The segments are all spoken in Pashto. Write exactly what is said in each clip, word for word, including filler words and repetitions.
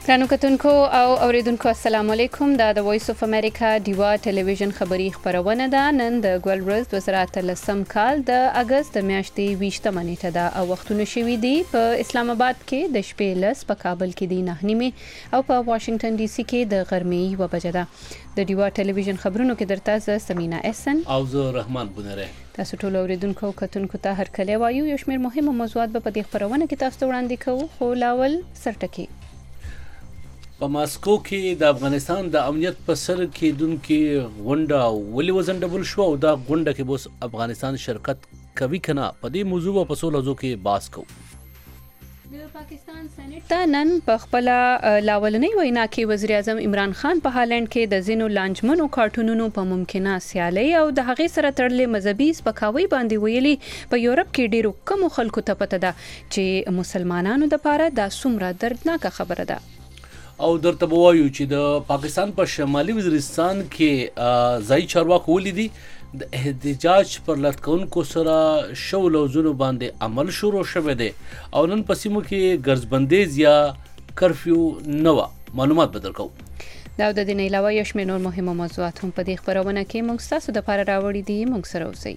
ګرانو کتونکو او اوریدونکو السلام علیکم. دا د وایس اف امریکا دیوا ټلویزیون خبری خبرونه ده. نن د ګل ورځ دوه زره اتلسم کال د اگست د میاشتې ویشتمه نیټه ده او وختونه شوي دي په اسلام آباد کې د شپې لس، په کابل کې دی نه نیمه او په واشنگټن ډي سي کې د غرمې یوه بجه ده. د دیوا ټلویزیون خبرونو کې درته زه سمینا احسن او زه رحمان بنره. تاسو ټول اوریدونکو کتونکو ته هرکلی وایو. یو شمېر مهمه موضوعات به په دې خبرونه کې تاسو ته وړاندې کوو، خو لاول سرټکي. په ماسکو کې د افغانستان د امنیت په سر کېدونکې غونډه ولې وځنډول شوه او دا غونډه کې اوس افغانستان شرکت کوي که نه، په دې موضوع به په څو لحظو کې بحث کوو. د پاکستان سېنات ته نن په خپله لاولنۍ وینا کې وزیر اعظم عمران خان په هالند کې د ځینو لانجمنو کارټونونو په ممکنه سیالۍ او د هغې سره تړلې مذهبي سپکاوۍ باندې ویلي په یورپ کې ډېرو کمو خلکو ته پته ده چې مسلمانانو دپاره دا څومره دردناکه خبره ده. او درته به وایو چې د پاکستان په شمالي وزیرستان کې ځایي چارواکو ولیدي د احتجاج پر لټکونکو سره شو لوزونو باندې عمل شروع شوی دی او نن په سیمو کې ګرځبندیز یا کرفیو نه وه. معلومات به درکوو. دا د دې نه علاوه یو شمېر نور مهمه موضوعات هم په دې خپرونه کې موږ ستاسو دپاره راوړي دي. موږ سره اوسئ.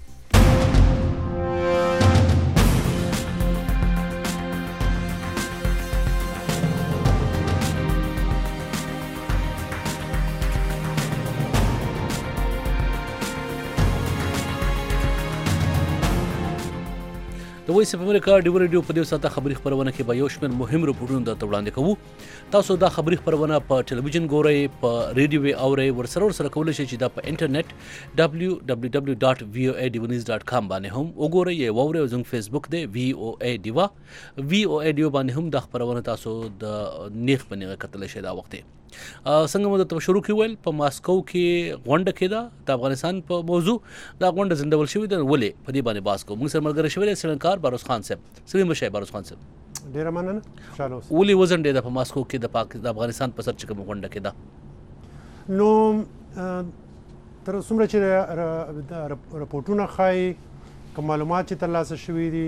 د وایس اف امریکا ډیو ریډیو په دې ساعته خبري خبرونه کې به یو شمېر مهم رپورټونه درته وړاندې کوو. تاسو دا خبري خبرونه په ټلویزیون ګورئ، په ریډیو یې اورئ، ورسره ورسره کولی شئ چې دا په انټرنیټ ډبلیو ډبلیو ډبلیو ډاټ وی او ای ډیوا نیوز ډاټ کام باندې هم وګورئ، یې واورئ او زموږ فیسبوک دی وی او ای ډیوا وی او ای ډیوا باندې هم دا خبرونه تاسو د نیغ په نیغه کتلی شئ. دا وخت څنګه مو درته شروع کې ویل، په ماسکو کې غونډه کېده د افغانستان په موضوع. دا غونډه ځنډول شوې ده، ولې په دې باندې بحث کوو. موږ سره ملګری شوی دی څېړنکار باروس خان صاحب. سلیم بشئ باروس خان صاحب. ډېره مننه. خوشحاله اوسئ. ولې وځنډېده په ماسکو کې د پاک د افغانستان په سر چې کومه غونډه کېده؟ نو تر څومره چې رپورټونه ښایي که معلومات چې ترلاسه شوي دي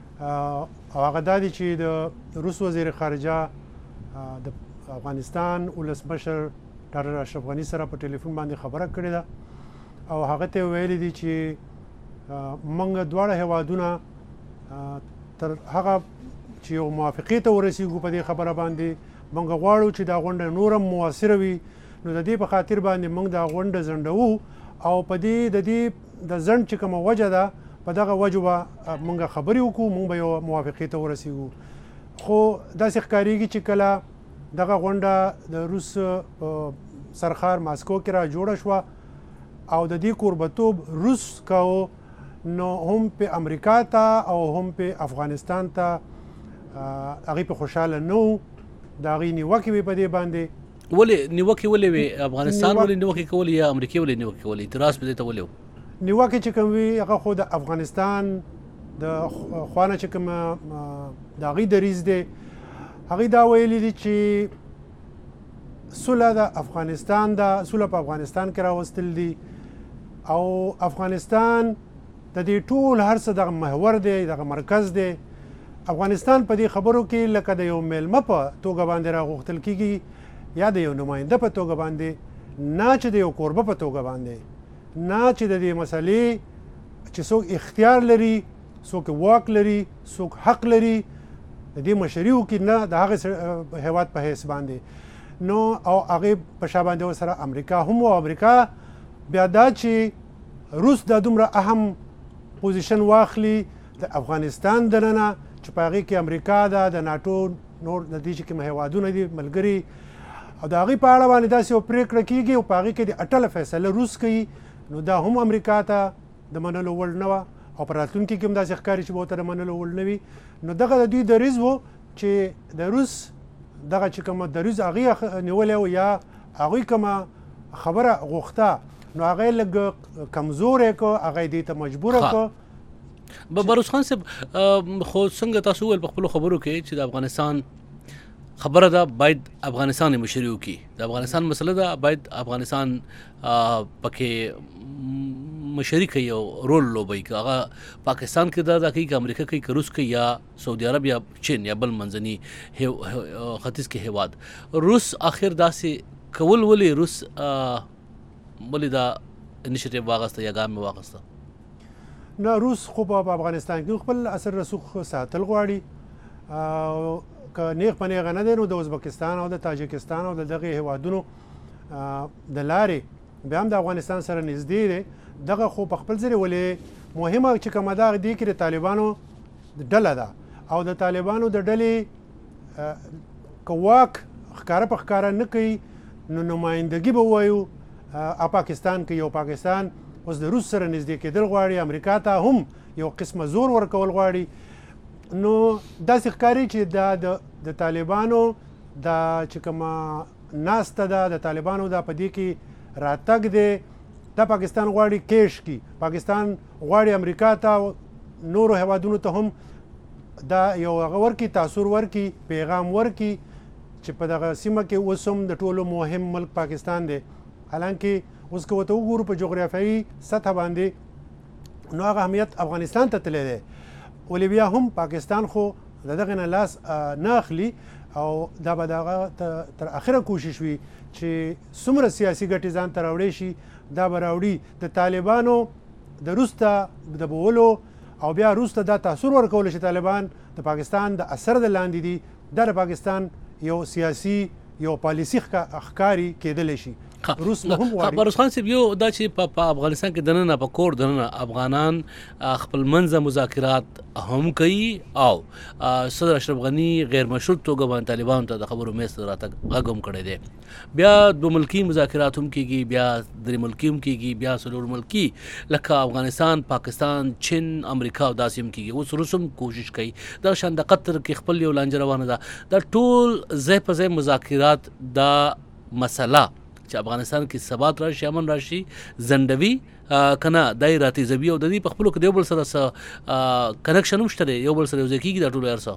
او هغه دا دي چې د روس وزیر خارجه د افغانستان ولسمشر ډاکټر اشرف غني سره په ټلیفون باندې خبره کړې ده او هغه ته ویلي دي چې موږ دواړه هیوادونه تر هغه چې یو موافقې ته ورسیږو په دې خبره باندې موږ غواړو چې دا غونډه نور هم مؤثره وي. نو د دې په خاطر باندې موږ دا غونډه ځنډوو او په دې د دې د ځنډ چې کومه وجه ده په دغه وجه به موږ خبرې وکړو، موږ به یو موافقې ته ورسیږو. خو داسې ښکارېږي چې کله دغه غونډه د روس سرخار ماسکو کې را جوړه شوه او د دې کوربتوب روس کاو، نو هم په امریکا ته او هم په افغانستان ته هغوی په خوشحاله نه وو. د هغوی نیوکې وې په دې باندې. ولې نیوکې ولې وې؟ افغانستان ولې نیوکې کولې یا امریکې ولې نیوکې کولې؟ اعتراض په دې ته ولې و؟ نیوکې چې کوم وي هغه خو د افغانستان د خوا نه چې کوم د هغوی دریځ دی، هغوی دا ویلي دي چې صلح د افغانستان ده، صلح په افغانستان کې راوستل دي او افغانستان د دې ټول هر څه دغه محور دی، دغه مرکز دی. افغانستان په دې خبرو کې لکه د یو میلمه په توګه باندې راغوښتل کېږي یا د یو نماینده په توګه باندې، نه چې د یو کوربه په توګه باندې، نه چې د دې مسلې چې څوک اختیار لري، څوک واک لري، څوک حق لري د دې مشري وکړي، نه د هغې هیواد په حیث باندې. نو او هغې په شا باندې ورسره امریکا هم و. امریکا بیا دا چې روس دا دومره اهم پوزیشن واخلي د افغانستان دننه چې په هغې کې امریکا ده، د ناټو نور د دې چې کوم هیوادونه دي ملګري، او د هغوی په اړه باندې داسې یو پرېکړه کېږي او په هغې کې د اټله فیصله روس کوي. نو دا هم امریکا ته د منلو وړ نه وه او په راتلونکي کې هم داسې ښکاري چې به ورته د منلو وړ نه وي. نو دغه د دوی دریځ و چې د روس دغه چې کومه دریځ هغوی نیولی و یا هغوی کومه خبره غوښته، نو هغه لږ کمزوری کړ، هغه دې ته مجبوره کړ. باروس خان صاحب، خو څنګه تاسو وویل په خپلو خبرو کې چې د افغانستان خبره ده باید افغانستان یې مشري وکړي، د افغانستان مسله ده باید افغانستان پکې مشري کوي او رول لوبي که هغه پاکستان کې دا د کوي که امریکا کوي که روس کوي یا سعودي عرب یا چین یا بل منځني ختیځ کې هیواد روس اخر داسې کول ولې روس ولې دا انیشیټیو واغسته یا ګام واغسته نه روس خو په افغانستان کې خپل اثر رسوخ ساتل غواړي که نیغ په نیغه نه دی نو د ازبکستان او د تاجکستان او د دغه هیوادونو د لارې بیا هم د افغانستان سره نږدې دی دغه خو په خپل ځای ولې مهمه چې کومه ده دې کې د طالبانو ډله ده او د طالبانو د ډلې که واک ښکاره په ښکاره نه کوي نو نمایندګي به ووایو پاکستان کې یو پاکستان اوس د روس سره نږدې کېدل غواړي امریکا ته هم یو قسمه زور ورکول غواړي نو داسې ښکاري چې دا د طالبانو دا چې کومه ناسته ده د طالبانو دا په دې کې راتګ دی دا پاکستان غواړي کیش کی پاکستان غواړي امریکا ته نورو هیوادونو ته هم دا یو هغه ورکي تاثیر ورکي پیغام ورکي چې په دغه سیمه کې اوس هم د ټولو مهم ملک پاکستان دی حالانکه اوس که ورته وګورو په جغرافیایي سطح باندې نو هغه اهمیت افغانستان ته تللی دی ولې بیا هم پاکستان خو د دغه نه لاس نه اخلي او دا به دغه تر اخره کوشش وي چې څومره سیاسي ګټې ځان ته راوړی شي دا به راوړي د طالبانو د روس ته د بولو او بیا روس ته دا تاثیر ورکولی چې طالبان د پاکستان د اثر د لاندې دي دا د پاکستان یو سیاسي یو پالیسي ښکاري کېدلی شي روس مهم غواړي بروس خان صاحب یو دا چې په افغانستان کې دننه په کور دننه افغانان خپل منځه مذاکرات هم کوي او صدر اشرف غني غیر مشروط توګه باندې طالبانو ته د خبرو میز ته راتګ غږ هم کړی دی بیا دو ملکي مذاکرات هم کیږي بیا درې ملکي هم کیږي بیا څلور ملکي لکه افغانستان پاکستان چین امریکا او داسې هم کیږي اوس روس هم کوشش کوي دا شان د قطر کې خپل یو لانجه روانه ده دا ټول ځای په ځای مذاکرات دا مسله چې افغانستان کې ثبات راشي امن راشي زندوي کنه دای راتي زبي او د دې په خپل کې یو بل سره کنکشن هم شته یو بل سره یو ځکه دا ټول ارسه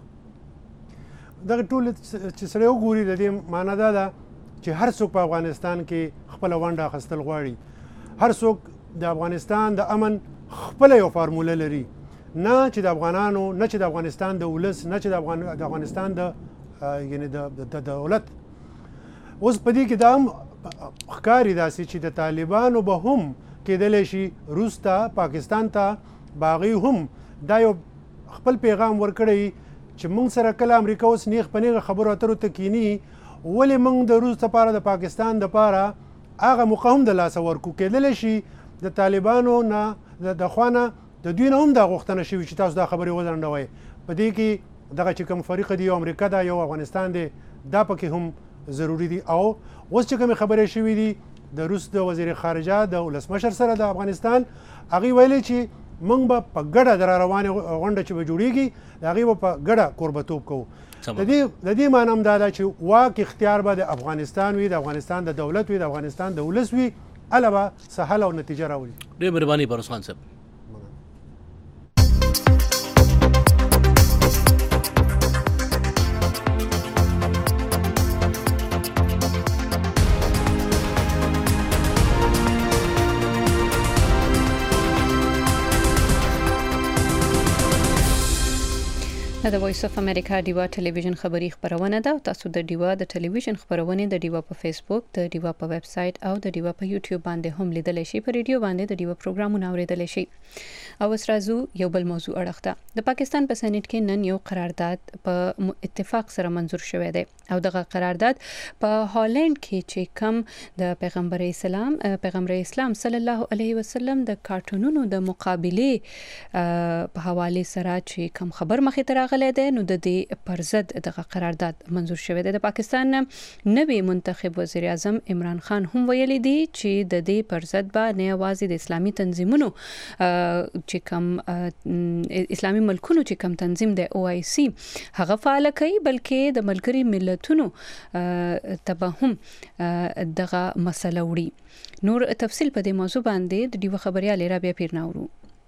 دغه ټول چې سره وګوري د دې معنی دا ده چې هر څوک په افغانستان کې خپل ونډه اخیستل غواړي هر څوک د افغانستان د امن خپل یو فارموله لري نه چې د افغانانو نه چې د افغانستان د ولس نه چې د افغانستان د یعنی د دولت اوس په دې کې دا هم ښکاري داسې چې د طالبانو به هم کېدلی شي روس ته پاکستان ته باغی هم دا یو خپل پیغام ورکړی چې موږ سره کله امریکا اوس نیغ په نیغه خبرو اترو ته کینی ولې موږ د روس لپاره د پاکستان لپاره هغه موقع هم د لاسه ورکو کېدلی شي د طالبانو نه د خوانه د دوی نه هم دا غوښتنه شوي چې تاسو دا خبرې وځنډوئ په دې کې دغه چې کوم فریق دی یو امریکا ده یو افغانستان دی دا پکې هم ضروری دي او اوس چې کومې خبرې شوي دي د روس د وزیر خارجه د ولسمشر سره د افغانستان هغې ویلي چې موږ به په ګډه د را روانې غونډه چې به جوړېږي د هغې به په ګډه کوربتوب کوو د دې د دې معنی هم دا ده چې واک اختیار به د افغانستان وي د افغانستان د دولت وي د افغانستان د ولس وي هله به څه حل او نتیجه راولي ډېر مهرباني بروس خان صاحب د وایس اف امریکا ډیوا ټلویزیون خبری خبرونه ده او تاسو د ډیوا د ټلویزیون خبرونه د ډیوا په فیسبوک د ډیوا په ویب سټ او د ډیوا په یوټیوب باندې هم لیدلی شئ په ریډیو باندې د ډیوا پروګرامونه اوریدلی شئ او اوس راځو یو بل موضوع اړخته د پاکستان په سېنات کې نن یو قرارداد په اتفاق سره منزور شوی دی او دغه قرارداد په هالند کې چې کم د پیغمبر اسلام پیغمبر اسلام صلی الله علیه وسلم د کارټونونو د مقابله په حواله سره چې کم خبر مخې ته راغلی دی نو د دې پر ضد دغه قرارداد منزور شوی دی د پاکستان نوی منتخب وزیر اعظم عمران خان هم ویلي دی چې د دې پر ضد به نه یوازې د اسلامي تنظیمونو چې کم اسلامي ملکونو چې کم تنظیم د او آی سی هغه فعال کوي بلکې د ملګري ملتونو ته هم دغه مسله وړي نور تفصیل په دې موضوع باندې د ډیو خبريال رابعه پیرناورو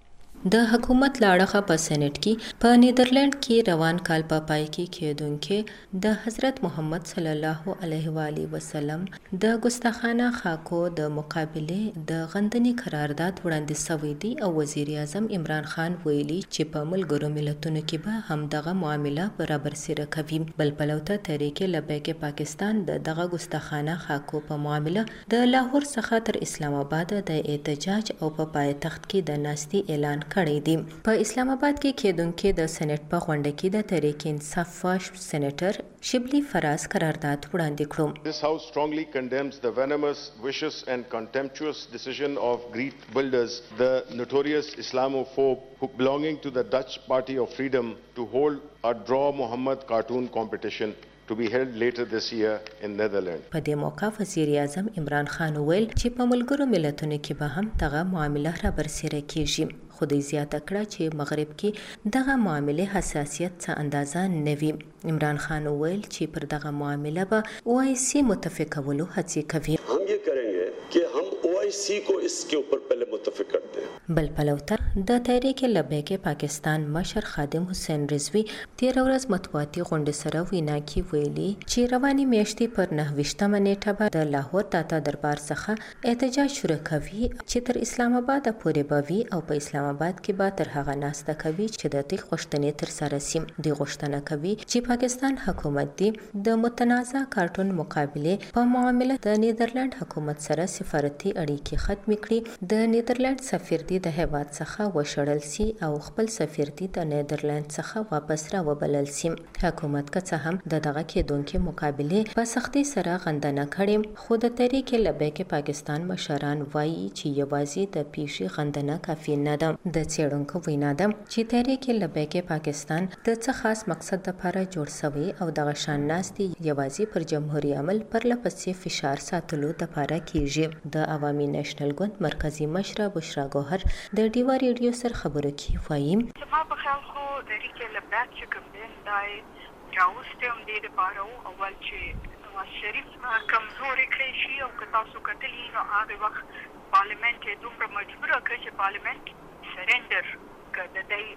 د حکومت لاړخه په سېنات کې په نیدرلند کې روان کال په پای کې کېدونکې د حضرت محمد صلی الله علیه و آله وسلم د ګستاخانه خاکو د مقابله د غندنې قرارداد وړاندې شوی دی او وزیر اعظم عمران خان ویلي چې په ملګرو ملتونو کې به هم دغه معامله برابر سره کوي. بل پلوته تحریک لبیک پاکستان د دغه ګستاخانه خاکو په معامله د لاهور څخه تر اسلام آباد د احتجاج او په پایتخت کې د ناستي اعلان کړی دی. په اسلام آباد کې کېدونکې د سېنات په غونډه کې د تحریک انصاف واش سېنیټر شبلی فراز قرارداد وړاندې کړو. This house strongly condemns the venomous, vicious and contemptuous decision of Greek builders, the notorious Islamophobe who belonging to the Dutch Party of Freedom, to hold a Draw Muhammad cartoon competition to be held later this year in Netherlands. په دې موقع وزیر اعظم عمران خان ویل چې په ملګرو ملتونو کې به هم دغه معامله را برسېره کیږي. خو دې زیاته کړه چې مغرب کې دغه معاملې حساسیت څه اندازه نه وي. عمران خان ویل چې پر دغه معامله به او آی سی متفق کولو هڅې کوي. हम ये करेंगे कि हम ओ आई सी को इसके ऊपर पहले मुतफिक करते हैं. بل پلوته د تحریک لبیک پاکستان مشر خادم حسین رضوی تیر ورځ مطبوعاتي غونډې سره وینا کې ویلي چې رواني میاشتې پر نهه ویشتمه نیټه به د لاهور داتا دربار څخه احتجاج شروع کوي چې تر اسلام آباد پورې به وي او په اسلام آباد کې به تر هغه ناسته کوي چې د دې غوښتنې تر سره سي. د غوښتنه کوي چې پاکستان حکومت دی د متنازع کارټون مقابله په معامله د نیدرلند حکومت سره سفارتي اړیکې ختم کړي. د نیدرلند سفیر دی د هیواد څخه وشړل سي او خپل سفیر دی د نیدرلند څخه واپس را وبلل سي. حکومت که څه هم د دغه کېدونکې مقابله په سختۍ سره غندنه کړې، خو د تحریک لبیک پاکستان مشران وایي چې یوازې د پیښې غندنه کافي نه ده. د څېړونکو وینا ده چې تحریک لبیک پاکستان د څه خاص مقصد لپاره جوړ شوی او دغه شان ناستي یوازې پر جمهوریت عمل پرله پسې فشار ساتلو لپاره کیږي. د عوامي نېشنل ګوند مرکزی مشره بشرا ګوهر د ډیوا ریډیو سره خبرو کې وایي زما په خیال خو تحریک لبیک چې کوم دی دا راوستې هم دې دپاره و اول چې نواز شریف کمزورې کړی شي او که تاسو کتلي نو هغې وخت پارلمنټ یې دومره مجبوره کړه چې پارلمنټ سرنډر کړه د دی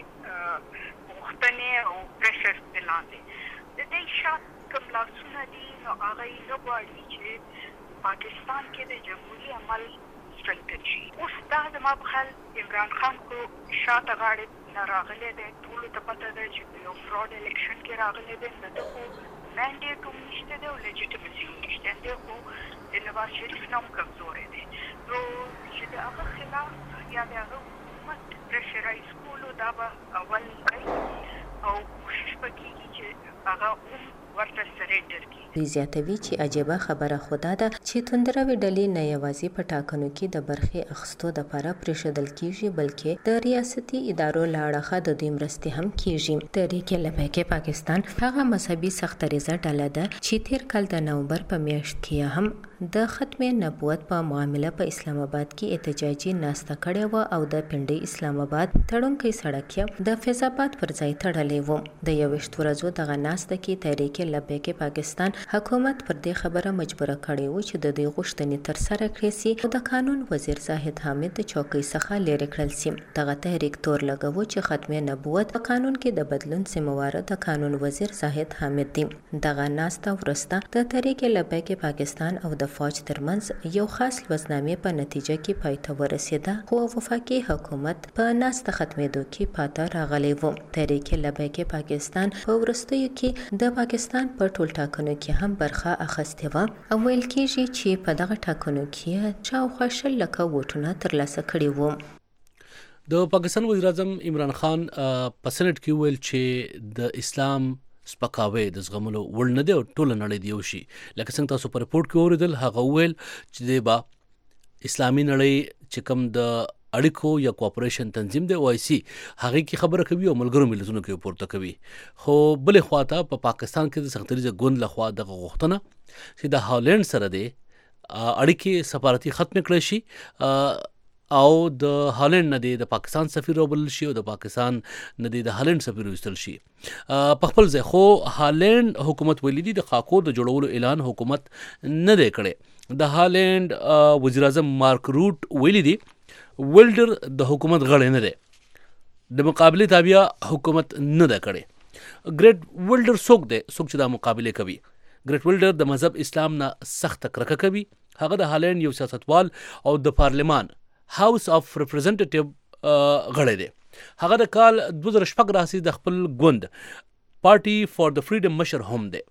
هغې غوښتنې او پریشر د لاندې د دی شاته کوم لاسونه دي نو هغه یې نه غواړي چې پاکستان کې د جمهوري عمل strengthen شي. اوس دا زما په خیال عمران خان کو شاته غاړې نه راغلی دی. ټولو ته پته ده چې په یو فراډ الیکشن کې راغلی دی. د ده خو مینډیټ هم نشته دی او لیجیټیمسي هم نشته دی. خو د نواز شریف نه هم کمزوری دی. نو چې د هغه خلاف یا د هغه حکومت پریشرایز کولو دا به اول کوي او کوشش به کېږي چې هغه هم ورته سرنډر کړي. دوی زیاتوي چې عجیبه خبره خو دا ده چې توندروي ډلې نه یوازې په ټاکنو کې د برخې اخیستو دپاره پرېښودل کېږي بلکې د ریاستي ادارو له اړخه د دوی مرستې هم کېږي. تحریک لبیک پاکستان هغه مذهبي سختدریځه ډله ده چې تیر کال د نومبر په میاشت کې هم د ختم نبوت په معامله په اسلام آباد کې احتجاجي ناسته کړې وه او د پنډۍ اسلام آباد تړونکی سړک یې د فیض آباد پر ځای تړلی و. د یوویشت ورځو دغه ناسته کې تحریک لبیک پاکستان حکومت پر دې خبره مجبوره کړې و چې د دې غوښتنې ترسره کړې سي او د قانون وزیر زاهد حامد د چوکۍ څخه لیرې کړل سي. دغه تحریک تور لګوه چې ختم نبوت په قانون کې د بدلون ذمهواره د قانون وزیر زاهد حامد دی. دغه ناسته وروسته د تحریک لبیک پاکستان او د فوج ترمنځ یو خاص لوزنامې په نتیجه کې پای ته ورسېده، خو وفاقي حکومت په ناسته ختمېدو کې پاته راغلی و. تحریک لبیک پاکستان په وروستیو کې د پاکستان په ټول ټاکنو کې هم برخه اخیستې وه او ویل کېږي چې په دغه ټاکنو کې شاوخوا شل لکه ووټونه ترلاسه کړي وو. د پاکستان وزیر اعظم عمران خان په سېنات کې ویل چې د اسلام سپکاوی د زغملو وړ نه دی او ټوله نړۍ دی یو شي. لکه څنګه تاسو په رپورټ کې اوریدل هغه ویل چې دی به اسلامي نړۍ چې کوم د اړیکو یا کوآپریشن تنظیم دی او آی سی هغه کې خبره کوي او ملګرو ملتونو کې پورته کوي. خو بلې خواته په پاکستان کې د سختدریځه ګوند لخوا دغه غوښتنه چې د هالند سره دی اړیکې سفارتي ختم کړی شي او د هالند نه دی د پاکستان سفیر وبلل شي او د پاکستان نه دی د هالند سفیر وستل شي په خپل ځای. خو هالند حکومت ویلي دي د خاکو د جوړولو اعلان حکومت نه دی کړی. د هالند وزیر اعظم مارک روټ ویلي دي ولډر د حکومت غړی نه دی د مقابلې تابع حکومت نه ده کړې. ګریټ ولډر څوک دی څوک چې دا مقابلې کوي؟ ګریټ ولډر د مذهب اسلام نه سخت کرکه کوي. هغه د هالند یو سیاستوال او د پارلمان هاوس اف ریپرزنټیټیو غړی دی. هغه د کال دوه زره شپږ راهیسې د خپل ګوند پارټي فار د فریډم مشر هم دی.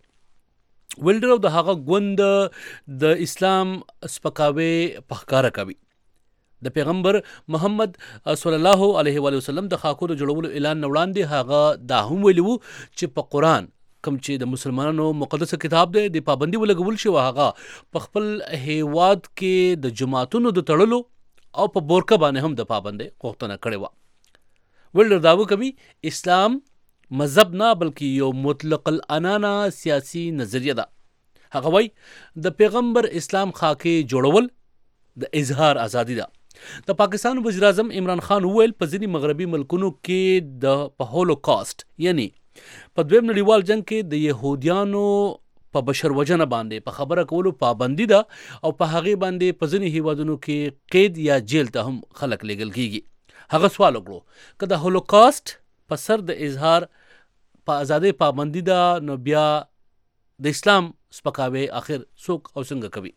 ولډر او د هغه ګوند د اسلام سپکاوی په ښکاره کوي. د پیغمبر محمد صلی الله علیه و وسلم د خاکو د جوړولو اعلان نه وړاندې هغه دا هم ویلي وو چې په قرآن کوم چې د مسلمانانو مقدس کتاب دی د پابندي ولګول شي، هغه په خپل هیواد کې د جماعتونو د تړلو او په بورکه باندې هم د پابندۍ غوښتنه کړې وه. ولډر دعوه کوي اسلام مذهب نه بلکې یو مطلق العنانه سیاسي نظریه ده. هغه وایي د پیغمبر اسلام خاکې جوړول د اظهار ازادي ده. د پاکستان وزیر اعظم عمران خان وویل په ځینې مغربي ملکونو کې د په هولوکاست یعنی په دویم نړیوال جنگ کې د یهودیانو په بشر وژنه باندې په خبره کولو پابندي ده او په هغې باندې په ځینې هیوادونو کې قید یا جیل ته هم خلک لیږل کیږي. هغه سوال وکړو که د هولوکاست په سر د اظهار په ازادۍ پابندي ده نو بیا د اسلام سپکاوی آخر څوک او څنګه کوي؟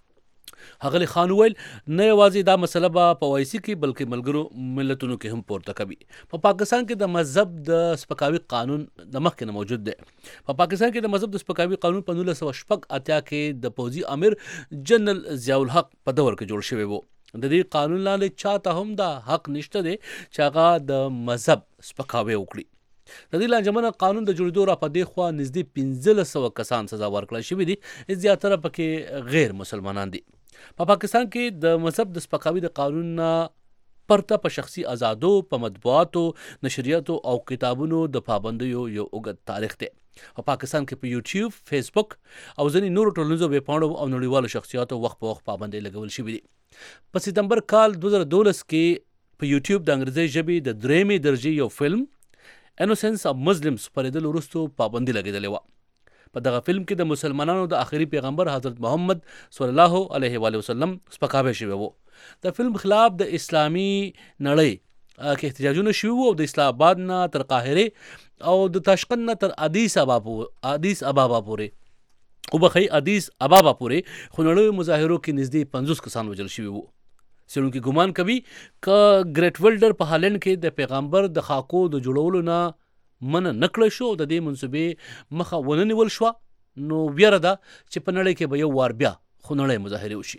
ښاغلي خان وویل نه یوازې دا مسله به په وایسي کې بلکې ملګرو ملتونو کې هم پورته کوي. په پاکستان کې د مذهب د سپکاوي قانون د مخکې نه موجود دی. په پاکستان کې د مذهب د سپکاوي قانون په نولس سوه شپږ اتیا کې د پوځي امیر جنرال ضیاء الحق په دور کې جوړ شوی و. د دې قانون لاندې چاته هم دا حق نشته دی چې هغه د مذهب سپکاوی وکړي. د دې لانجمنه قانون د جوړېدو را په دې خوا نږدې پنځلس سوه کسان سزا ورکړل شوي دي، زیاتره پکې غیر مسلمانان دي. په پاکستان کې د مذهب د سپکاوي د قانون نه پرته په شخصي آزادو، په مطبوعاتو، نشریاتو او کتابونو د پابندیو یو اوږد تاریخ دی. په پاکستان کې په یوټیوب، فیسبوک او ځینې نورو ټولنیزو ویبپاڼو او نړیوالو شخصیاتو وخت په وخت پابندۍ لګول شوي دي. په سپتمبر کال دوه زره دولس کې په یوټیوب د انګریزي ژبې د درېیمې درجې یو فلم انوسنس اف مسلمز خپرېدلو وروستو پابندي لګېدلې وه. په دغه فلم کې د مسلمانانو د آخري پیغمبر حضرت محمد صلی الله علیه و وسلم سپکاوی شوی و. د فلم خلاف د اسلامي نړۍ کې احتجاجونه شوي وو او د اسلام آباد نه تر قاهرې او د تاشقند نه تر ادیس ابابا پورې وبخښئ ادیس ابابا پورې خو نړیوالو مظاهرو کې نږدې پنځوس کسان وژل شوي وو. څېړونکي ګمان کوي که ګریټ ولډر په هالند کې د پیغمبر د خاکو د جوړولو نه منع نه کړی شو او د دې منصوبې مخه ونه نیول شوه نو ویره ده چې په نړۍ کې به یو وار بیا خونړۍ مظاهرې وشي.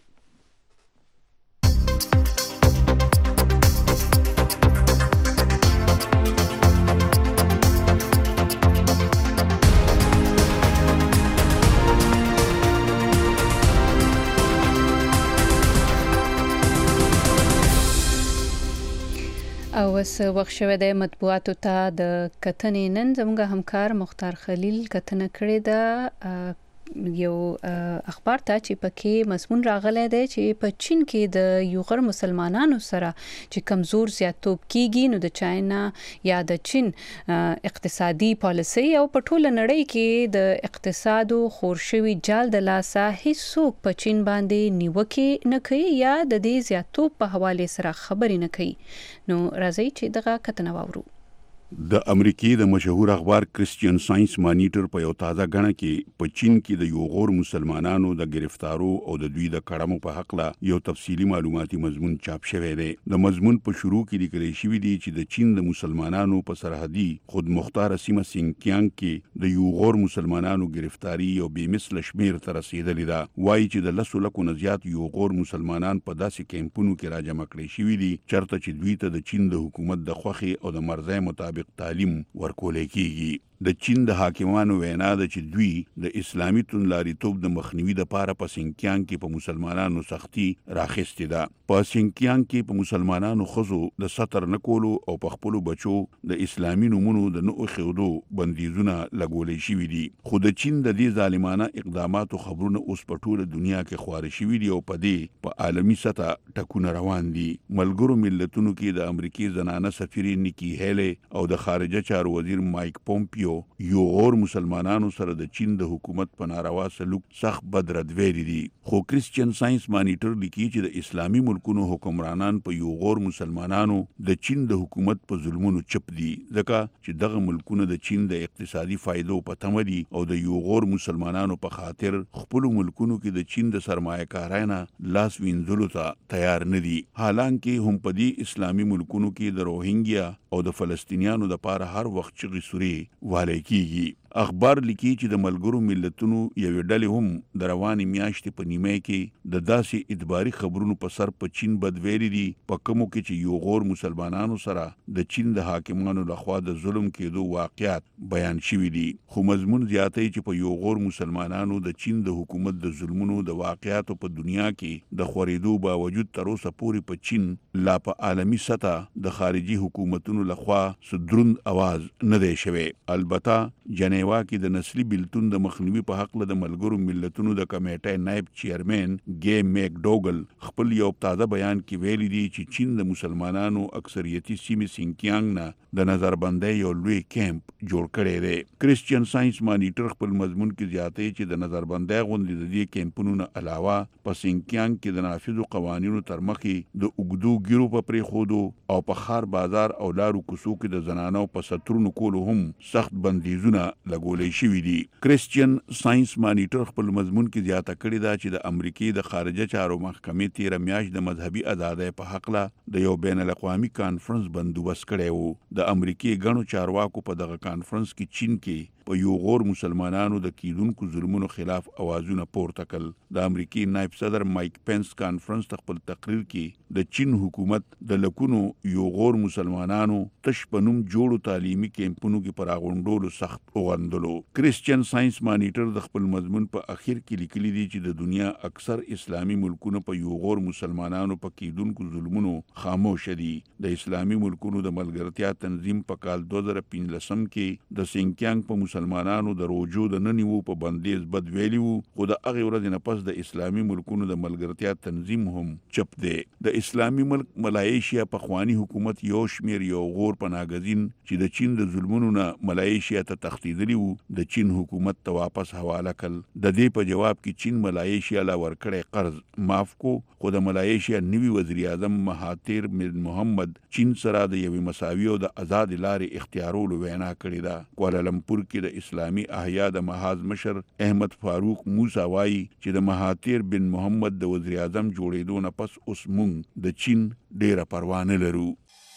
او اوس وخت شوی دی مطبوعاتو ته د کتنې. نن زموږ همکار مختار خلیل کتنه کړې ده یو اخبار ته چې پکې مضمون راغلی دی چې په چین کې د یو غیر مسلمانانو سره چې کمزور زیاتوب کیږي نو د چاینا یا د چین اقتصادي پالیسي او په ټوله نړۍ کې د اقتصادو خور شوي جال د لاسه هیڅوک په چین باندې نیوکې نه کوي یا د دې زیاتوب په حواله سره خبرې نه کوي. نو راځي چې دغه کتنه واورو. د امریکای د مشهور اخبار کرسچین ساينس مانیټر په یو تازه غڼه کې په چین کې د یو غور مسلمانانو د گرفتارو او د دوی د کړمو په حق لا یو تفصیلی معلوماتي مضمون چاپ شوی دی. د مضمون په شروع کې لیکل شوی دی چې د چین د مسلمانانو په سرحدي خود مختار سیمه سینکیانګ کې د یو غور مسلمانانو گرفتاری او بې مثل شمیر تر رسیدلې ده. وایي چې د لسو لکو نه زیات یو غور مسلمانان په داسې کیمپونو کې راجمع کړي شوي دي چرته چې دوی ته د چین د حکومت د خوخي او د مرزي مطابق تعلیم ورکول کیږي. د چین د حاکمانو وینا ده چې دوی د اسلامي توندلاریتوب د مخنیوي لپاره په سینکیانګ کې په مسلمانانو سختي راخستې ده. په سینکیانګ کې په مسلمانانو خزو د ستر نکولو او په خپل بچو د اسلامي نومونو د نو خودو بندیزونه لګولې شوې دي. خو د چین د دې ظالمانه اقداماتو خبرونه اوس په ټوله دنیا کې خواره شوي دي او په دې په عالمي سطح ټکونه روان دي. ملګرو ملتونو کې د امریکای زنانه سفیر نیکی هیلی او د خارجه چارو وزیر مایک پومپیو امریکایو یو غور مسلمانانو سره د چین د حکومت په ناروا سلوک سخت بد رد ویلي دي. خو کرسچین ساينس مانیټر لیکي چې د اسلامي ملکونو حکمرانان په یو غور مسلمانانو د چین د حکومت په ظلمونو چپ دي، ځکه چې دغه ملکونه د چین د اقتصادي فایدو په تمه دي او د یو غور مسلمانانو په خاطر خپل ملکونو کې د چین د سرمایه کارانه لاس وینځلو ته تیار نه دي. حالانکه هم په دې اسلامي ملکونو کې د روهینګیا او د فلسطینیانو د پاره هر وخت چغې سوري والي کیږي. اخبار لیکي چې د ملګرو ملتونو یوې ډلې هم د روانې میاشتې په نیمه کې د داسې اعتباري خبرونو په سر په چین بد ویلي دي په کومو کې چې یو غور مسلمانانو سره د چین د حاکمانو لخوا د ظلم کېدو واقعیات بیان شوي دي. خو مضمون زیاتوي چې په یو غور مسلمانانو د چین د حکومت د ظلمونو د واقعیاتو په دنیا کې د خورېدو باوجود تر اوسه پورې په چین لا په عالمي سطح د خارجي حکومتونو لخوا سدروند आवाज نه دی شوی. البته جنیوا کې د نسلی بیلتون د مخنیوي په حق له د ملګرو ملتونو د کمیټې نائب چیرمن ګی میک ډوګل خپل یو تازه بیان کې ویلي دي چې چین د مسلمانانو اکثریتي سیمې سینکیانګ نه د نظربندۍ یو لوی کیمپ جوړ کړی دی. کرسچین ساينس مانیټر خپل مضمون کې زیاتوي چې د نظربندۍ غونډې د دې کیمپونو نه علاوه په سینکیانګ کې د نافذو قوانینو تر مخې د اوږدو ګیرو په پرېښودو او په ښار بازار او لارو کوڅو کې د زنانو په سطرونو کولو هم سخت بندیزونه لګولې شوي دي. کرسچین ساينس مانیټر خپل مضمون کې زیاته کړې ده چې د امریکای د خارجه چارو محکمې تیره میاشت د مذهبي ازادۍ په حق له د یو بین الاقوامي کانفرنس بندوبست کړی و. د امریکای غنو چارواکو په دغه کانفرنس کې چین کې په یو غور مسلمانانو د کیدونکو ظلمونو خلاف اوازونه پورته کړل. د امریکای نائب صدر مایک پنس کانفرنس خپل تقریر کې د چین حکومت د لکونو یو غور مسلمانانو تش پنوم جوړو تعلیمي کیمپونو کې پراغونډولو سخت وغندلو. کرسچین ساينس مانیټر د خپل مضمون په اخر کې لیکلي دي چې د دنیا اکثر اسلامي ملکونو په یو غور مسلمانانو په کیدونکو ظلمونو خاموش دي. د اسلامي ملکونو د ملګرتیا تنظیم په کال دوه زره پنځلسم کې د سینکیانګ په مسلمانانو د روجو د ننیو په بندیز بد ویلی وو، خو د هغې ورځې نه پس د اسلامي ملکونو د ملګرتیا تنظیم هم چپ دی. د اسلامي ملک ملایشیا پخوانی حکومت یو شمیر یو غور پناهګزین چې د چین د ظلمونو نه ملایشیا ته تښتېدلي وو د چین حکومت ته واپس حواله کړل. د دې په جواب کې چین ملایشیا له ورکړی قرض معاف کو، خو د ملایشیا نوي وزیر اعظم مهاتیر محمد چین سره د یوې مساوي او د آزاد لارې اختیارولو وینا کړې ده. کوالالمپور کې د اسلامي احیا د محاذ مشر احمد فاروق موسی وایي چې د مهاتیر بن محمد د وزیر اعظم جوړېدو نه پس اوس موږ د چین ډیره پروا نه لرو.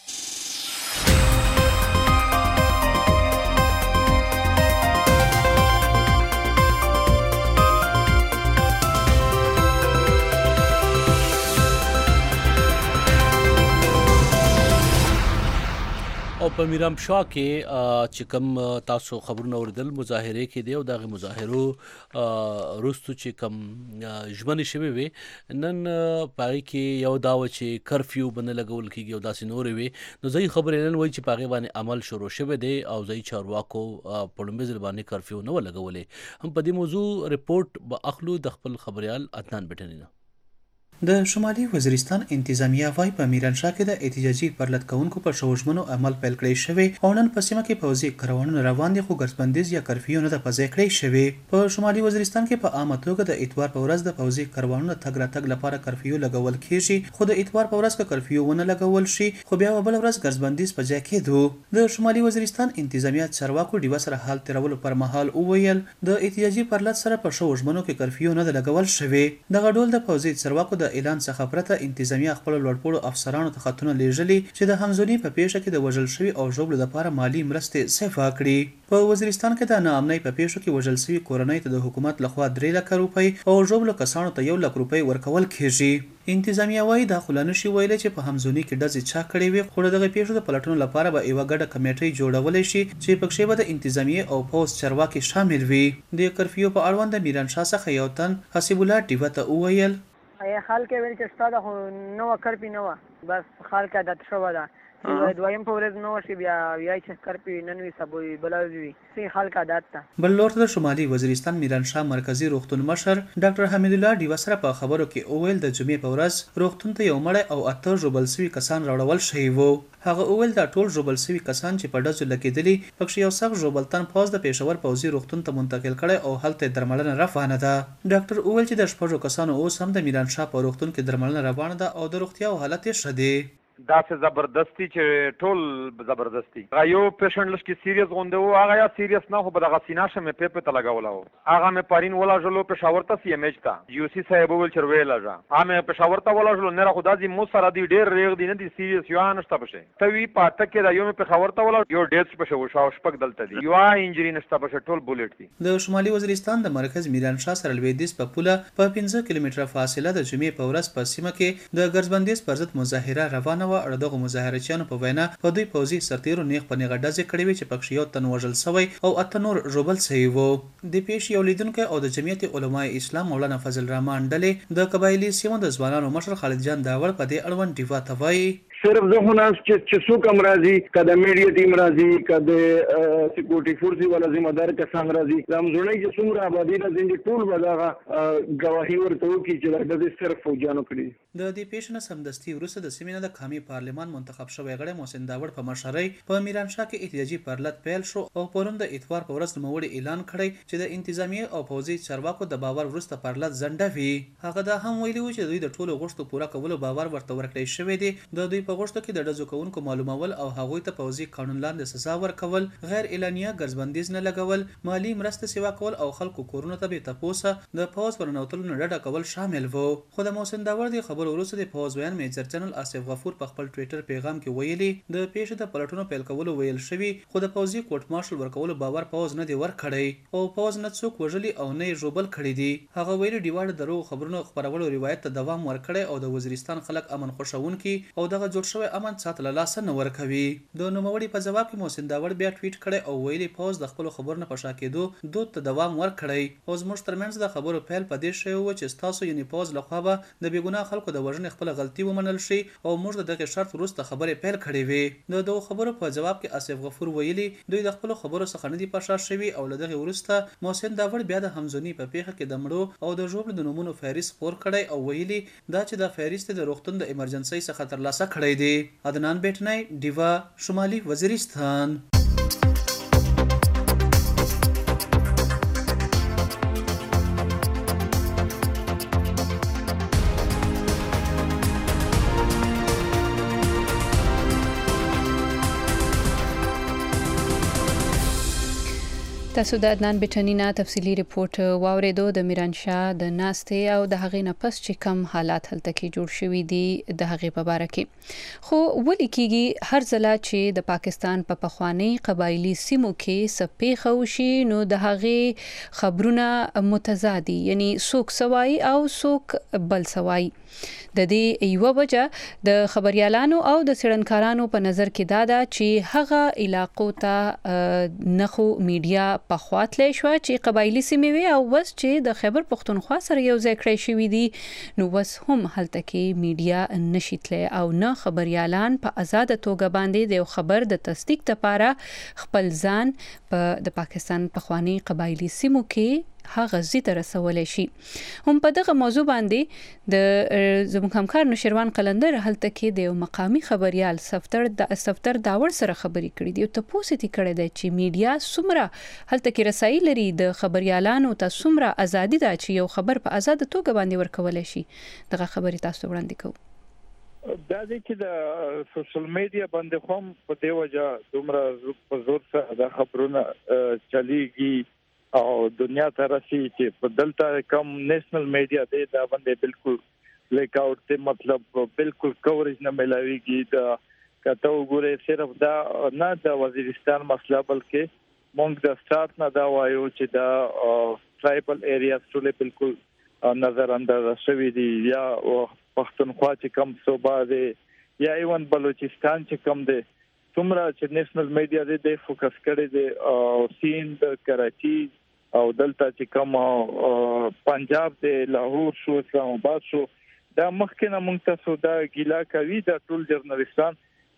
او په میرام شاه کې چې کوم تاسو خبرونه اوریدل مظاهره کې دی او دغه مظاهرو وروسته چې کوم ژمنې شوې وي نن پای کې یو دا و چې کرفیو باندې لګول کېږي او داسې نورې وي. نو ځای خبرې نن وایي چې په هغې باندې عمل شروع شوی دی او ځای چارواکو په لومړي ځل باندې کرفیو نه وه لګولې. هم په دې موضوع رپورټ به اخلو د خپل خبریال عدنان بټني نه. د شمالي وزیرستان انتظامیه وای په میرانشاه کې د احتجاجي پرلط کوونکو په شوژمنو عمل پیل کړی شوی او نن په سیمه کې پوځي کاروانونه روان دي، خو ګرځبندیز یا کرفیو نه ده په ځای کړی شوی. په شمالي وزیرستان کې په عامه توګه د اتوار په ورځ د پوځي کاروانونو تګ راتګ لپاره کرفیو لګول کیږي، خو د اتوار په ورځ که کرفیو ونه لګول شي خو بیا بل ورځ ګرځبندیز په ځای کېدو. د شمالي وزیرستان انتظامیه چارواکو ډیوه سره حال تیرولو پر مهال وویل د احتجاجي پرلط سره په شوژمنو کې کرفیو نه ده لګول شوی. دغه ډول د پوځي چارواکو د اعلان څخه پرته انتظامیه خپل لوړپوړو افسرانو ته خطونه لیږلي چې د همزولي په پیښه کې د وژل شوي او ژوبلو لپاره مالی مرستې صفا کړي. په وزیرستان کې د ناامنۍ په پیښو کې وژل شوي کورنۍ ته د حکومت لخوا درې لکه روپۍ او ژوبلو کسانو ته یو لک روپۍ ورکول کیږي. انتظامیه وایي دا خو لا نشي ویلی چې په همزوني کې ډزې چا کړې وي، خو د دغه پیښو د پلټنو لپاره به یوه ګډه کمیټۍ جوړولی شي چې پکښې به د انتظامیې او پوځ چارواکي شامل وي. د کرفیو په اړوند د میرانشاه څخه یو تن حسیب الله ډیوه ته وویل خلک ویل چې ستا د خو نه وه کرفي نه وه، بس خلک عادت شوه ده دویم په ورځ نو شي بیا وایي چې سکرپی نن وی سبوي بلوي سي خلک عادت ته بل لور د شمالي وزیرستان میرانشاه مرکزی روغتون مشر ډاکټر حمید الله ډیوه سره په خبرو کې اویل د جمعې په ورځ روغتون ته یو مړی او اته ژوبل سوي کسان راوړل شوي وو. هغه اویل دا ټول ژوبل سوي کسان چې په ډزو لګېدلي پکې یو سخت ژوبلتن پوز د پېښور پوځي روغتون ته منتقل کړی او هلته درملنه روانه ده. ډاکټر اویل چې د شپږو کسانو اوس هم د میرانشاه په روغتون کې درملنه روانه ده او د روغتیا حالت یې ښه دی. دا څه زبردستی چې ټول زبردستی هغه یو پیشنټ لږ کې سیریس غونډه وو هغه یا سیریس نه خو به دغه سینا شمه په په لګاوله وو هغه مې پارین ولا جلو پېښور ته سی ام ایچ ته یو سی صاحب ول چروي لږه هغه پېښور ته ولا جلو نه راخو دازي مو سره دی ډېر ریغ دی نه دی سیریس یو نشته بشه ته وی پاته کې دا یو مې پېښور ته ولا یو ډېر بشه وو شاو شپک دلته دی یو انجری نشته بشه ټول بولټ دی. د شمالي وزیرستان د مرکز میرانشاه سره لویدیس په پوله په پنځه کیلومتره فاصله د جمعې په ورځ په سیمه کې د ګرځبندیز پر ضد مظاهره روانه و. دغه مظاهره چانو په وینا په دوی پوځي سرتیرو نیغ په نیغه ډزې کړې وې چې پکې یو تن وژل شوی او اته نور ژوبل شوي وو. د پیښې یو لیدونکی او د جمعیت علماء اسلام مولانا فضل الرحمن ډلې د قبایلي سیمو د ځوانانو مشر خالد جان داور په دې اړوند ډیوا ته وایي صرف زه خو ناست چې چې څوک هم راځي که د میډیا ټیم راځي که د سکیورټي فورسي والا ذمه دار کسان راځي دا مزړی چې څومره آبادي راځي چې ټول به دغه ګواهي ورته وکړي چې دا ډزې صرف فوجیانو کړي. د دې پیښې نه سمدستي وروسته د سیمې نه د قومي پارلمان منتخب شوی غړی محسن داوړ په مشرۍ په میرانشاه کې احتجاجي پرلط پیل شو او پرون د اتوار په ورځ نوموړي اعلان کړی چې د انتظامیه او پوځي چارواکو د باور وروسته پرلط ځنډه وي. هغه دا هم ویلي و چې دوی د ټولو غوښتنو پوره کولو باور ورته ورکړی شوی دی. د دوی په غوښتنو کې د ډزو کوونکو معلومول او هغوی ته پوځي قانون لاندې سزا ورکول، غیر اعلانیه ګرځبندیز نه لګول، مالی مرسته سیوا کول او خلکو کورونو ته به تاسو د پوز ورنوتلو نه ډډه کول شامل وو. خو د محسن داور دی خبر وروسته د پوز بیان میجر جنرال آصف غفور په خپل ټوئیټر پیغام کې ویلي د پیښې د پلټونو پیل کولو ویل شوی خو د پوځي کوټ مارشل ورکولو باور پوز نه دی ورکړی او پوز نه څوک وژلي او نه ژوبل کړی دی. هغه ویلي ډیواډ درو خبرونو خبرولو روایت ته دوام ورکړی او د وزیرستان خلک امن خوشاونکي او دغه جوړ شوی امن ساتل لاس نه ورکوي. د نوموړي په جواب کې محسن داور بیا ټویټ کړی او ویلي پوز د خپل خبرونو په شا کېدو دوت ته دوام ورکړی او زموږ ترمنځ د خبرو پیل په دې شی و چې تاسو یعنی پوز لخوا به د بیګناه خلکو د وژنې خپل غلطي ومنل شي او موږ د دغه شرط وروسته خبرې پیل کړې وي. د دوه خبرو په جواب کې آصف غفور ویلي دوی د خپل خبرو څخه نه دي په شا شوي او له دغه وروسته محسن داور بیا د همزونی په پیښه کې د مړو او د ژوبل د نومونو فهرست خپور کړی او ویلي دا چې د فهرست د روغتون د ایمرجنسي څخه ترلاسه کړی دی. عدنان بیٹنای دیوا شمالي وزیرستان. تاسو د عدنان بیٹنینا تفصیلی ریپورت واوریدو د میرانشاه د ناستې او د هغې نه پس چې کم حالات هلته کې جوړ شوي دي د هغې په باره کې. خو ولې کېږي هر ځله چې د پاکستان په پخواني قبایلي سیمو کې څه پیښه وشي نو د هغې خبرونه متضادي یعنی څوک سوایي او څوک بل سوایي. د دې یوه وجه د خبريالانو او د څېړنکارانو په نظر کې دا ده چې هغه علاقو ته نخو میډیا په خواتلی شوه چې قبایلي سیمې وي او وس چې د خیبر پښتونخوا سره یو ځای کړی شوي دي نو وس هم هلته کې میډیا نشي تلی او نه خبريالان په آزاده توګه باندې د یو خبر د تصدیق لپاره خپل ځان په د پاکستان پخواني قبایلي سیمو کې هغه ځای ته رسولی شي. هم په دغه موضوع باندې د زموږ همکار نوشیروان قلندر هلته کې د یو مقامي خبریال صفدر د صفدر داور سره خبرې کړې دي او تپوس یې کړی دی چې میډیا څومره هلته کې رسایي لري، د خبریالانو ته څومره ازادي ده چې یو خبر په آزاده توګه باندې ورکولی شي. دغه خبرې تاسو وړاندې کوو. دا دی چې د سوشل میډیا باندې هم په دې وجه دومره په زور سره د خبرونه چلیږي او دنیا ته رسي چې په دلته کم نېشنل میډیا دی دا باندې بالکل لیک آؤٹ ته مطلب بالکل کوریج نه ملاويږي. دا کته وګوره صرف دا نه د وزیرستان مسله بلکې مونږ د سٹارټ نه دا وایو چې دا ټرایبل ایریاز ټول بالکل نظر انداز شوی دي یا پښتونخوا چې کم صوبه دی یا ایون بلوچستان چې کم دی څومره چې نېشنل میډیا دی د فوکس کړي دی او سیند کراچي او دلته چې کوم پنجاب دی لاهور شو اسلام آباد شو دا مخکې نه مونږ ته دا ګیلا کوي دا ټول جرنالستان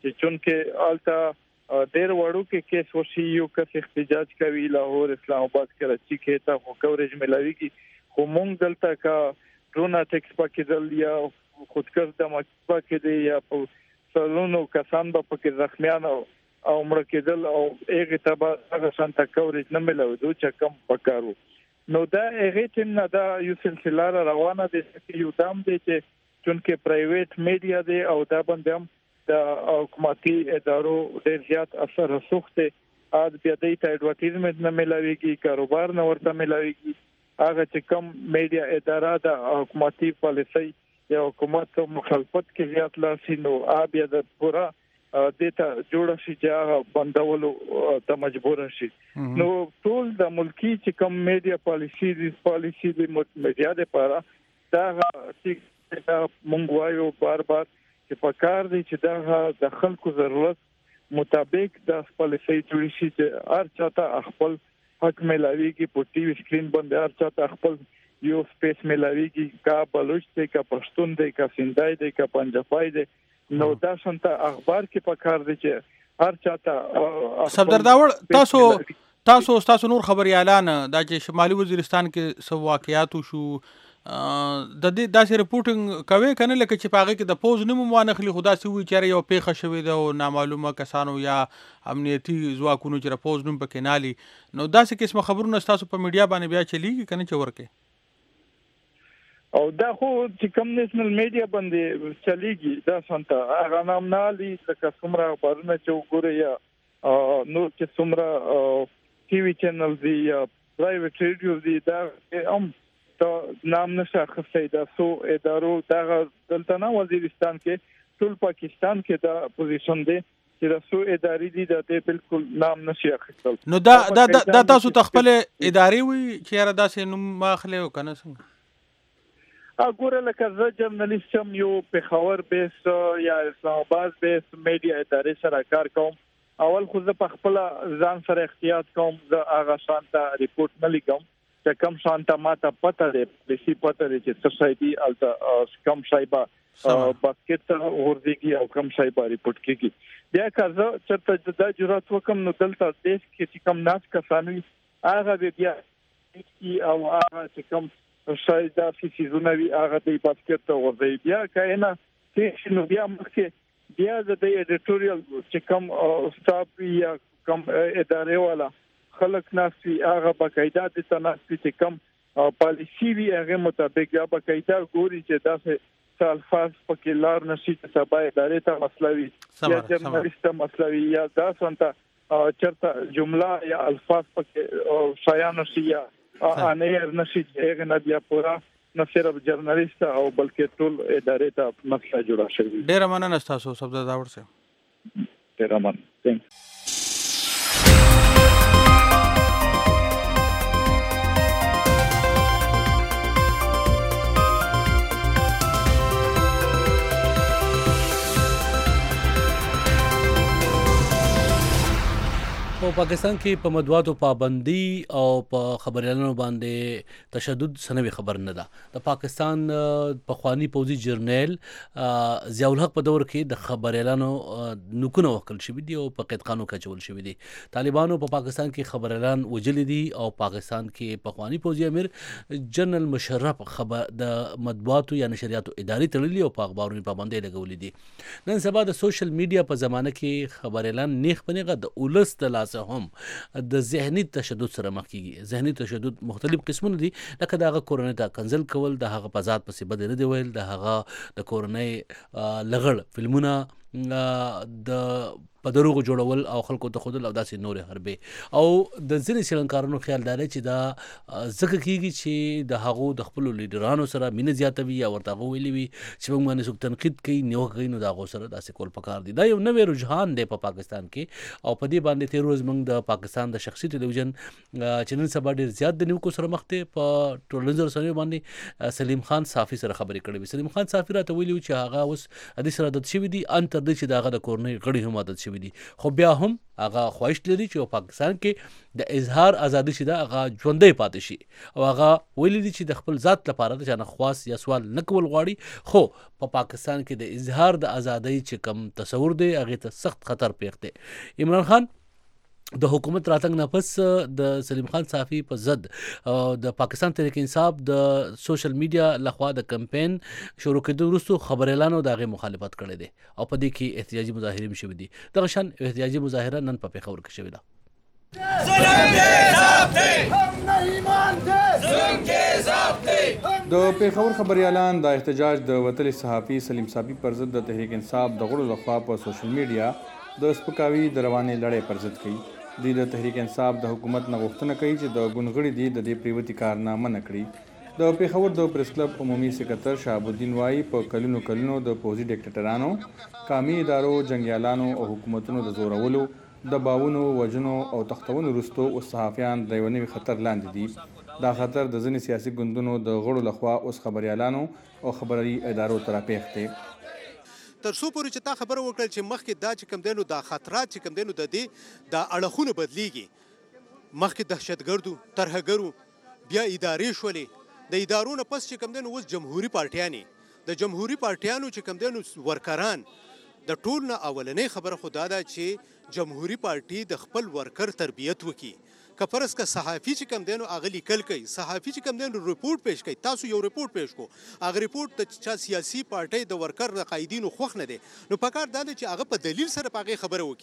چې چونکه آلتا ډېر وړو کې کیس وشي یو کس احتجاج کوي لاهور اسلام آباد کراچي کې ته خو کوریج ملاويږي خو مونږ دلته کا ډرون اټیکس پکې دل یا خودکش د مکتب کې دی یا په سلونو کسان به پکې زخمیان او مړ کېدل او هغه ته به هغه شانته کوریج نه ملاوي چې کم پکارو نو دا هغه ټیم نه دا یو سلسله روانه دي چې یو دام دي چې چونکه پرایویټ میډیا دی او دا باندې هم د حکومتي ادارو ډېر زیات اثر رسوخته اځ بیا د ایډورټایزمنت نه ملاويږي کاروبار نه ورته ملاويږي هغه چې کوم میډیا اداره د حکومتي پالیسي یا حکومت مخالفت کې زیات لاسي نو بیا د پورا دیتا جوړ شي چې هغه بندولو ته مجبور شي نو ټول د ملکی چې کوم میډیا پالیسي د پالیسي د میډیا لپاره دا چې مونږ وایو بار بار چې په کار دي چې دا د خلکو ضرورت مطابق د پالیسي جوړ شي چې هر چاته خپل حق ملاويږي په ټي وي سکرین باندې هر چاته خپل یو سپیس ملاويږي کا بلوچ دی کا پښتون دی کا سندای دی کا پنجابی دی نو دا څنګه اخبار کې په کار دي چې هر چاته صفدر داور تاسو تاسو تاسو نور خبريالان دا چې شمالي وزیرستان کې سو واقعیات شو د دې داسې ریپورټینګ کوي کنه لکه چې پاغه کې د پوز نوم وانخلي خدا سي وی چیرې یو پیښه شوې ده او نامعلومه کسانو یا امنیتي ځواکونو چې پوز نوم پکې نالي نو داسې قسم خبرونه تاسو په میډیا باندې بیا چلیږي کنه چې ورکه او دا خو چې کوم نېشنل میډیا باندې چلیږي دا څنګه هغه نام نالي لکه څومره خبرونه چې وګوري یا نو چې څومره ټي وي چینل دی یا پرایویټ ریډیو دی دا هم نام نشه خصه دا سو ادارو دا دلته نه وزیرستان کې ټول پاکستان کې دا پوزیشن دی چې دا سو ادارې دي دا بالکل نام نشي اخیستل نو دا دا دا تاسو تخپل ادارې وي چې را داسې نوم ماخله وکنه څنګه اګوره لکه زه جرنالیست یم یو پېښور بیس یا اسلام آباد بیس میډیا ادارې سره کار کوم اول خو زه په خپل ځان سره احتیاط کوم زه هغه شانته ریپورت نه لیکم چې کم شانته ماته پته ده پلیسي پته ده چې څه شي دي الته کم شي با باسکټ ورځيږي او کم شي با ریپورت کیږي بیا کله چې د جرأت وکم نو دلته دیش کې چې کم ناس کسانوي هغه بیا او هغه چې کم شي دا فیزونه وی هغه د باسکټ ورځي بیا کاینه چې نو بیا مخکې بیا د ایډیټوریال چې کم استاد یا کم ادارې والا خلق ناسي هغه باقاعده د تناسي چې کم پالیسی وی هغه مطابق یا باقاعده ګوري چې داسې الفاظ پکې لار نشي چې سبا ادارې ته مسلوي یا جرنالیست مسلوي یا دا څنګه چرته جمله یا الفاظ پکې شایان نشي یا انیر نشي هغه نه بیا پورا نه صرف جرنالیست او بلکې ټول ادارې ته مسله جوړه شوی ډیر مننه تاسو صفدر داور صاحب ډیر مننه په پاکستان کې په مدواتو پابندي او په خبريالانو باندې تشدد سنوي خبر نه ده د پاکستان په خواني پوزي جرنیل ضیاء الحق په دور کې د خبريالانو نکونه وکړل شوې دي او په قیدخانو کې چول شوې دي طالبانو په پاکستان کې خبريالان وجل دي او پاکستان کې په خواني پوزي امیر جنرال مشرف خبر د مدواتو یا نشریاتو اداري تړلې او په اخبارونو پابندي لګولې دي نن سبا د سوشل میډیا په زمانه کې خبريالان نیخ پنیغه د اولس د لاس هم د ذهني تشدد سره مخ کیږي ذهني تشدد مختلف قسمونه دي لکه دغه کورنۍ ته کنزل کول د هغه په ذات پسې بد نه دی ویل د هغه د کورنۍ لغړ فلمونه د په دروغ جوړول او خلکو ته خودل او داسې نور حربې او د ځینې سیلانکارانو خیال دار چې دا ځکه کیږي چې د هغو د خپل لیډرانو سره مینه زیاتوي یا ورته ویلي وي چې موږ باندې څوک تنقید کوي نیو کوي نو دا غو سره داسې کول پکار دي دا یو نوې رجحان دی په پاکستان کې او په دې باندې تیر ورځ موږ د پاکستان د شخصي ټلویزیون چې نن سبا ډیر زیات د نیوکو سره مخ ته په ټولنیزو رسنیو باندې سلیم خان صافي سره خبرې کړې وي سلیم خان صافي راته ویلي چې هغه اوس د سره د شوی دي انتر تر دې چې د هغه د کورنۍ غړي هم عادت شوي دي، خو بیا هم هغه خواهش لري چې په پاکستان کې د اظهار ازادي چې ده هغه ژوندی پاتې شي، او هغه ویلي دي چې د خپل ذات لپاره د چا نه خواست یا سوال نه کول غواړي، خو په پاکستان کې د اظهار د ازادۍ چې کم تصور دی هغې ته سخت خطر پیښ دی. عمران خان د حکومت راتګ نه پس د سلیم خان صافي په ضد د پاکستان تحریک انصاف د سوشل میډیا لخوا د کمپین شروع کېدو وروسته خبریالانو د هغې مخالفت کړی دی او په دې کې احتجاجي مظاهرې هم شوي دي. دغه شان احتجاجي مظاهره نن په پېښور کې شوې ده. د پېښور خبریالان د احتجاج د وتلي صحافي سلیم صافي پر ضد د تحریک انصاف د غړو لخوا په سوشل میډیا د سپکاوي د روانې لړۍ پر ضد کوي. دوی د تحریک انصاف د حکومت نه غوښتنه کوي چې د ګونغړي دي د دې پریوتي کارنامه نه کړي. د پېښور د پریس کلب عمومي سکرټر شهاب الدین وایي په کلونو کلونو د پوځي ډیکټیټرانو، قامي ادارو، جنګیالانو او حکومتونو د زورولو، د باونو، وژنو او تښتونو وروسته اوس صحافیان د یوه نوي خطر لاندې دي. دا خطر د ځینې سیاسي ګوندونو د غړو لخوا اوس خبریالانو او خبري ادارو ته راپېښ دی. تر څو پورې چې تا خبره وکړل چې مخکې دا چې کوم دی نو دا خطرات چې کوم دی نو د دې دا اړخونه بدلیږي. مخکې دهشتګردو، ترهګرو، بیا ادارې شولې، د ادارو نه پس چې کوم دی نو اوس جمهوري پارټیانې، د جمهوري پارټیانو چې کوم دی نو ورکران، د ټول نه اولنۍ خبره خو دا ده چې جمهوري پارټي د خپل ورکر تربیت وکړي. که فرض که صحافي چې کوم دی نو هغه لیکل کوي، صحافي چې کوم دی نو ریپورټ پیش کوي، تاسو یو ریپورټ پیش کو، هغه ریپورټ د چا سیاسي پارټۍ د ورکر د قایدینو خوښ نه دی، نو پکار دا دی چې هغه په دلیل سره په هغې خبره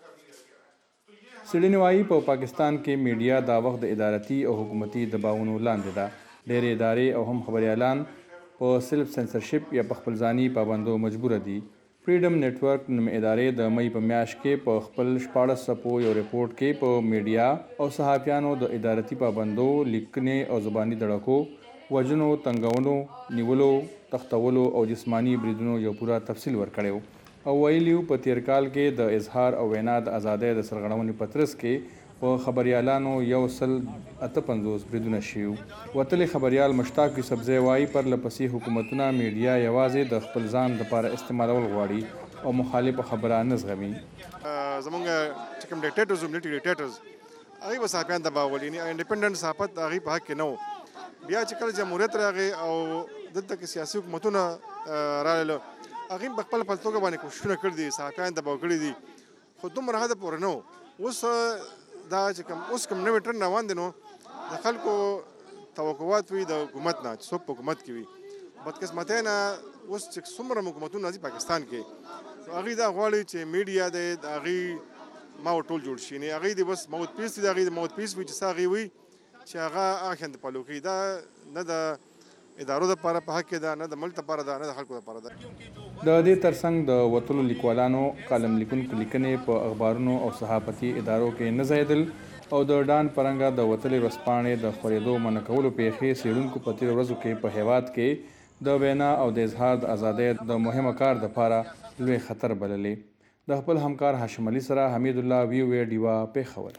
وکړي. څېړنې وایي په پاکستان کې میډیا دا وخت د ادارتي او حکومتي دباونو لاندې ده. ډېرې ادارې او هم خبریالان په سیلف سنسرشپ یا په خپل ځاني پابندو مجبوره دي. فریډم نیټورک نوم ادارې د مئی په میاشت کې په خپل شپاړس څپو یو ریپورټ کې په میډیا او صحافیانو د ادارتي پابندو، لیکنې او زباني دړکو، وژنو، تنګونو، نیولو، تښتولو او جسماني بریدونو یو پوره تفصیل ورکړی او ویلي په تیر کال کې د اظهار او وینا د ازادۍ د سرغړونې په ترڅ کې په خبریالانو یو سل اته پنځوس بریدونه شوي. وتلي خبریال مشتاق یوسفزی وایي پرله پسې حکومتونه میډیا یوازې د خپل ځان دپاره استعمالول غواړي او مخالفه خبره نه زغمي. زمونږ چې کوم ډیکټیټرز ملټي ډیکټیټرز هغوی به صحافیان دباول، یعنې انډیپنډنټ صحافت د هغوی په حق کې نه و. بیا چې کله جمهوریت راغی او دلته کې سیاسي حکومتونه راغلل، هغوی په خپله توګه باندې کوششونه کړي دي، صحافیان دباو کړي دي، خو دومره حده پورې نه و. اوس دا چې کوم اوس کوم نوی ټرن روان دی نو د خلکو توقعات وي د حکومت نه چې څوک په حکومت کې وي. بدقسمتۍ نه اوس چې څومره حکومتونه راځي پاکستان کې، هغوی دا غواړي چې میډیا دی د هغوی ما ټول جوړ شي، یعنې هغوی د بس موت پیس دي، د هغوی د موت پیس وي چې څه هغوی وي چې هغه هغه شان د فالو کوي. دا نه د ادارو دپاره په حق کې ده، نه د ملک دپاره ده، نه د خلکو دپاره ده. د دې ترڅنګ د وتلو لیکوالانو، کالم لیکونکو لیکنې په اخبارونو او صحافتي ادارو کې نه ځایدل او د ډان پرنګه د وتلې ورځپاڼې د خپرېدو منع کولو پیښې څېړونکو په تېرو ورځو کې په هېواد کې د وینا او د اظهار د ازادۍ د مهمه کار دپاره لوی خطر بللې. د خپل همکار هاشم علي سره حمید الله وی وی ډیوا پېښور.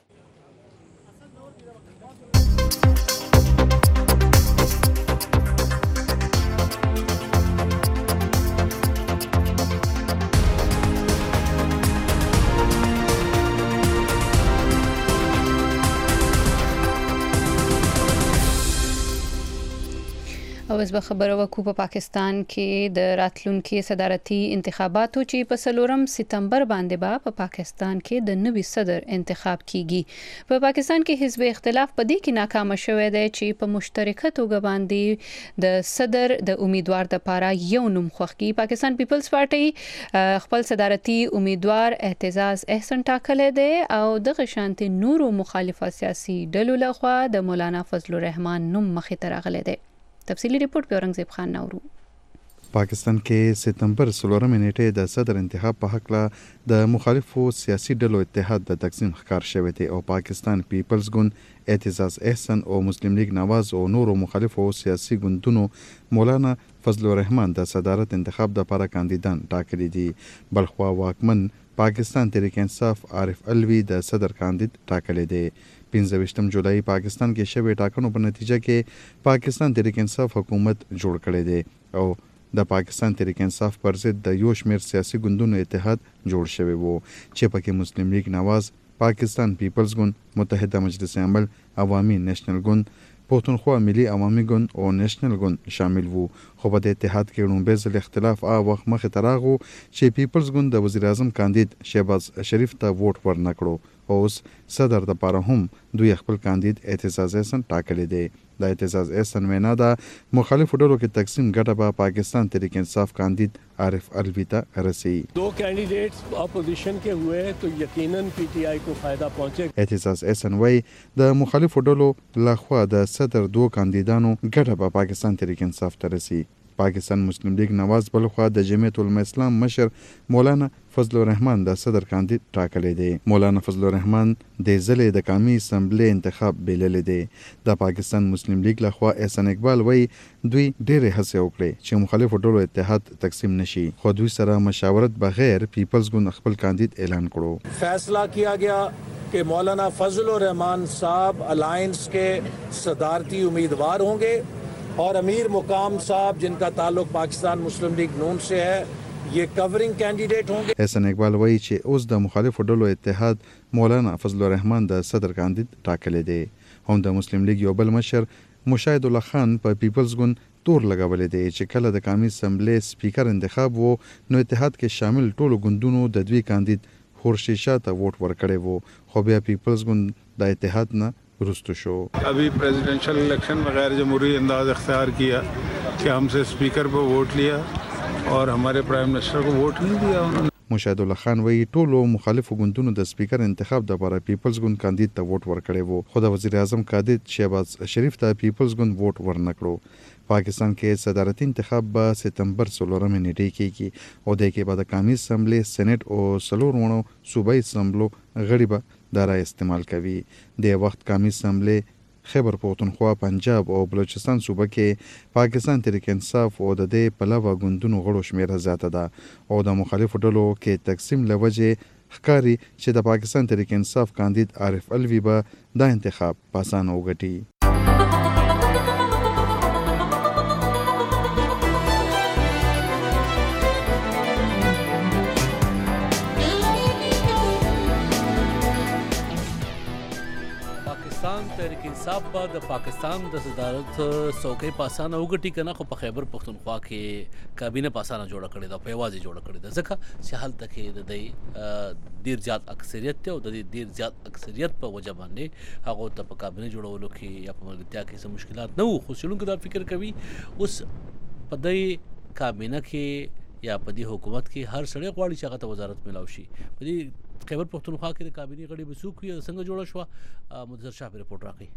او اوس به خبره وکړو په پاکستان کې د راتلونکي صدارتي انتخاباتو چې په څلورم سپتمبر باندې به په پاکستان کې د نوي صدر انتخاب کیږي. په پاکستان کې حزب اختلاف په دې کې ناکام شوی دی چې په مشترکه توګه باندې د صدر د امیدوار لپاره یو نوم خوښ کړي. پاکستان پیپلز پارټي خپل صدارتي امیدوار اعتزاز احسن ټاکلی دی او دغه شانتي نورو مخالفه سیاسي ډلو لخوا د مولانا فضل الرحمن نوم مخې ته راغلی دی. تفصیلی ریپورت په اورنګزیب خان نورو. پاکستان کې سپتمبر څلورمې نیټې د صدر انتخاب په حق له د مخالفو سیاسي ډلو اتحاد د تقسیم ښکار شوی دی او پاکستان پیپلز ګوند، اعتزاز احسن او مسلم لیگ نواز او نورو مخالفو سیاسي ګوندونو مولانا فضل الرحمن د صدارت انتخاب لپاره کاندیدان ټاکلي دي. بلخوا واکمن پاکستان تحریک انصاف عارف الوی د صدر کاندید ټاکلی دی. پنځه ویشتم جولای پاکستان کې شوې ټاکنو په نتیجه کې پاکستان تحریک انصاف حکومت جوړ کړی دی او د پاکستان تحریک انصاف پر ضد د یو شمېر سیاسي ګوندونو اتحاد جوړ شوی وو چې پکې مسلم لیگ نواز، پاکستان پیپلز ګوند، متحده مجلس عمل، عوامي نیشنل ګوند، پښتونخوا ملي عوامي ګوند او نیشنل ګوند شامل وو. خو په دې اتحاد کې لومړی ځل اختلاف هغه وخت مخې ته راغو چې پیپلز ګوند د وزیر اعظم کاندید شهباز شریف ته ووټ ورنه کړو او اوس صدر دپاره هم دوی خپل کاندید اعتزاز احسن ټاکلی دی. د اعتزاز احسن وینا ده مخالفو ډلو کې تقسیم ګټه به پاکستان تحریک انصاف کاندید عارف الوی ته رسي. دو कैंडिडेट्स अपोजिशन के हुए तो यकीनन पीटीआई को फायदा पहुंचे. اعتزاز احسن وای د مخالفو ډلو لخوا د صدر دوه کاندیدانو ګټه به پاکستان تحریک انصاف ته رسي. پاکستان مسلم لیگ نواز بلخوا د جمعیت علماء اسلام مشر مولانا فضل الرحمن د صدر کاندید ټاکلی دی. مولانا فضل الرحمن د ځلې د قومي اسمبلی انتخاب بللی دی. د پاکستان مسلم لیگ لخوا احسان اقبال وای دوی ډېرې هڅې وکړې چې مخالفو ډلو اتحاد تقسیم نشي، خو دوی سره مشاورت بغیر پیپلز ګوند خپل کاندید اعلان کړو. फैसला किया गया कि मौलाना फजल रहमान साहब अलायंस के सदारती उम्मीदवार होंगे और अमीर मुकाम साहब जिनका ताल्लुक पाकिस्तान मुस्लिम लीग नून से है ये कवरिंग कैंडिडेट होंगे. احسان اقبال وایي چې اوس د مخالفو ډلو اتحاد مولانا فضل الرحمن د صدر کاندید ټاکلی دی. هم د مسلم لیگ یو بل مشر مشاهد الله خان په پیپلز ګوند تور لګولی دی چې کله د قومي اسمبلی سپیکر انتخاب وو نو اتحاد کې شامل ټولو ګوندونو د دوی کاندید خورشید ته ووټ ورکړی وو، خو بیا پیپلز ګوند د اتحاد نه رستو شو. अभी प्रेसिडेंशियल इलेक्शन में गैर जमहूरी अंदाज अख्तियार किया कि हमसे स्पीकर पर वोट लिया और हमारे प्राइम मिनिस्टर को वोट नहीं दिया उन्होंने. مشاهد الله خان وایي ټولو مخالفو ګوندونو د سپیکر انتخاب لپاره پیپلز ګوند کاندید ته ووټ ورکړی وو، خو د وزیر اعظم کاندید شهباز شریف ته پیپلز ګوند ووټ ورنه کړو. پاکستان کې صدارتي انتخاب به سپتمبر څلورمې نیټې کېږي او د کې به د قومي اسمبلی، سینټ او څلور وړو صوبایي اسمبلو غړي به دا رایې استعمال کوي. د وخت قومي اسمبلی خیبر پختونخوا، پنجاب او بلوچستان صوبه کې پاکستان تحریک انصاف او د دې پلوه ګوندونو غړو شمیره زیاته ده او د مخالفو ډلو کې تقسیم له وجې ښکاري چې د پاکستان تحریک انصاف کاندید عارف الوی به دا انتخاب په اسانه وګټي. تحریک انصاف به د پاکستان د صدارت څوکۍ په اسانه وګټي که نه، خو په خیبر پښتونخوا کې کابینه په اسانه جوړه کړې ده، په یوازې جوړه کړې ده، ځکه چې هلته کې د دوی ډېر زیات اکثریت دی او د دې ډېر زیات اکثریت په وجه باندې هغو ته په کابینه جوړولو کې یا په ملګرتیا کې څه مشکلات نه وو. خو څېړونکي دا فکر کوي اوس په دې کابینه کې یا په دې حکومت کې هر سړی غواړي چې هغه ته وزارت میلاو شي. په دې خیبر پښتونخوا کې د کابینې غړي به څوک وي او څنګه جوړه شوه؟ مدثر شاه په رپورټ راکړي.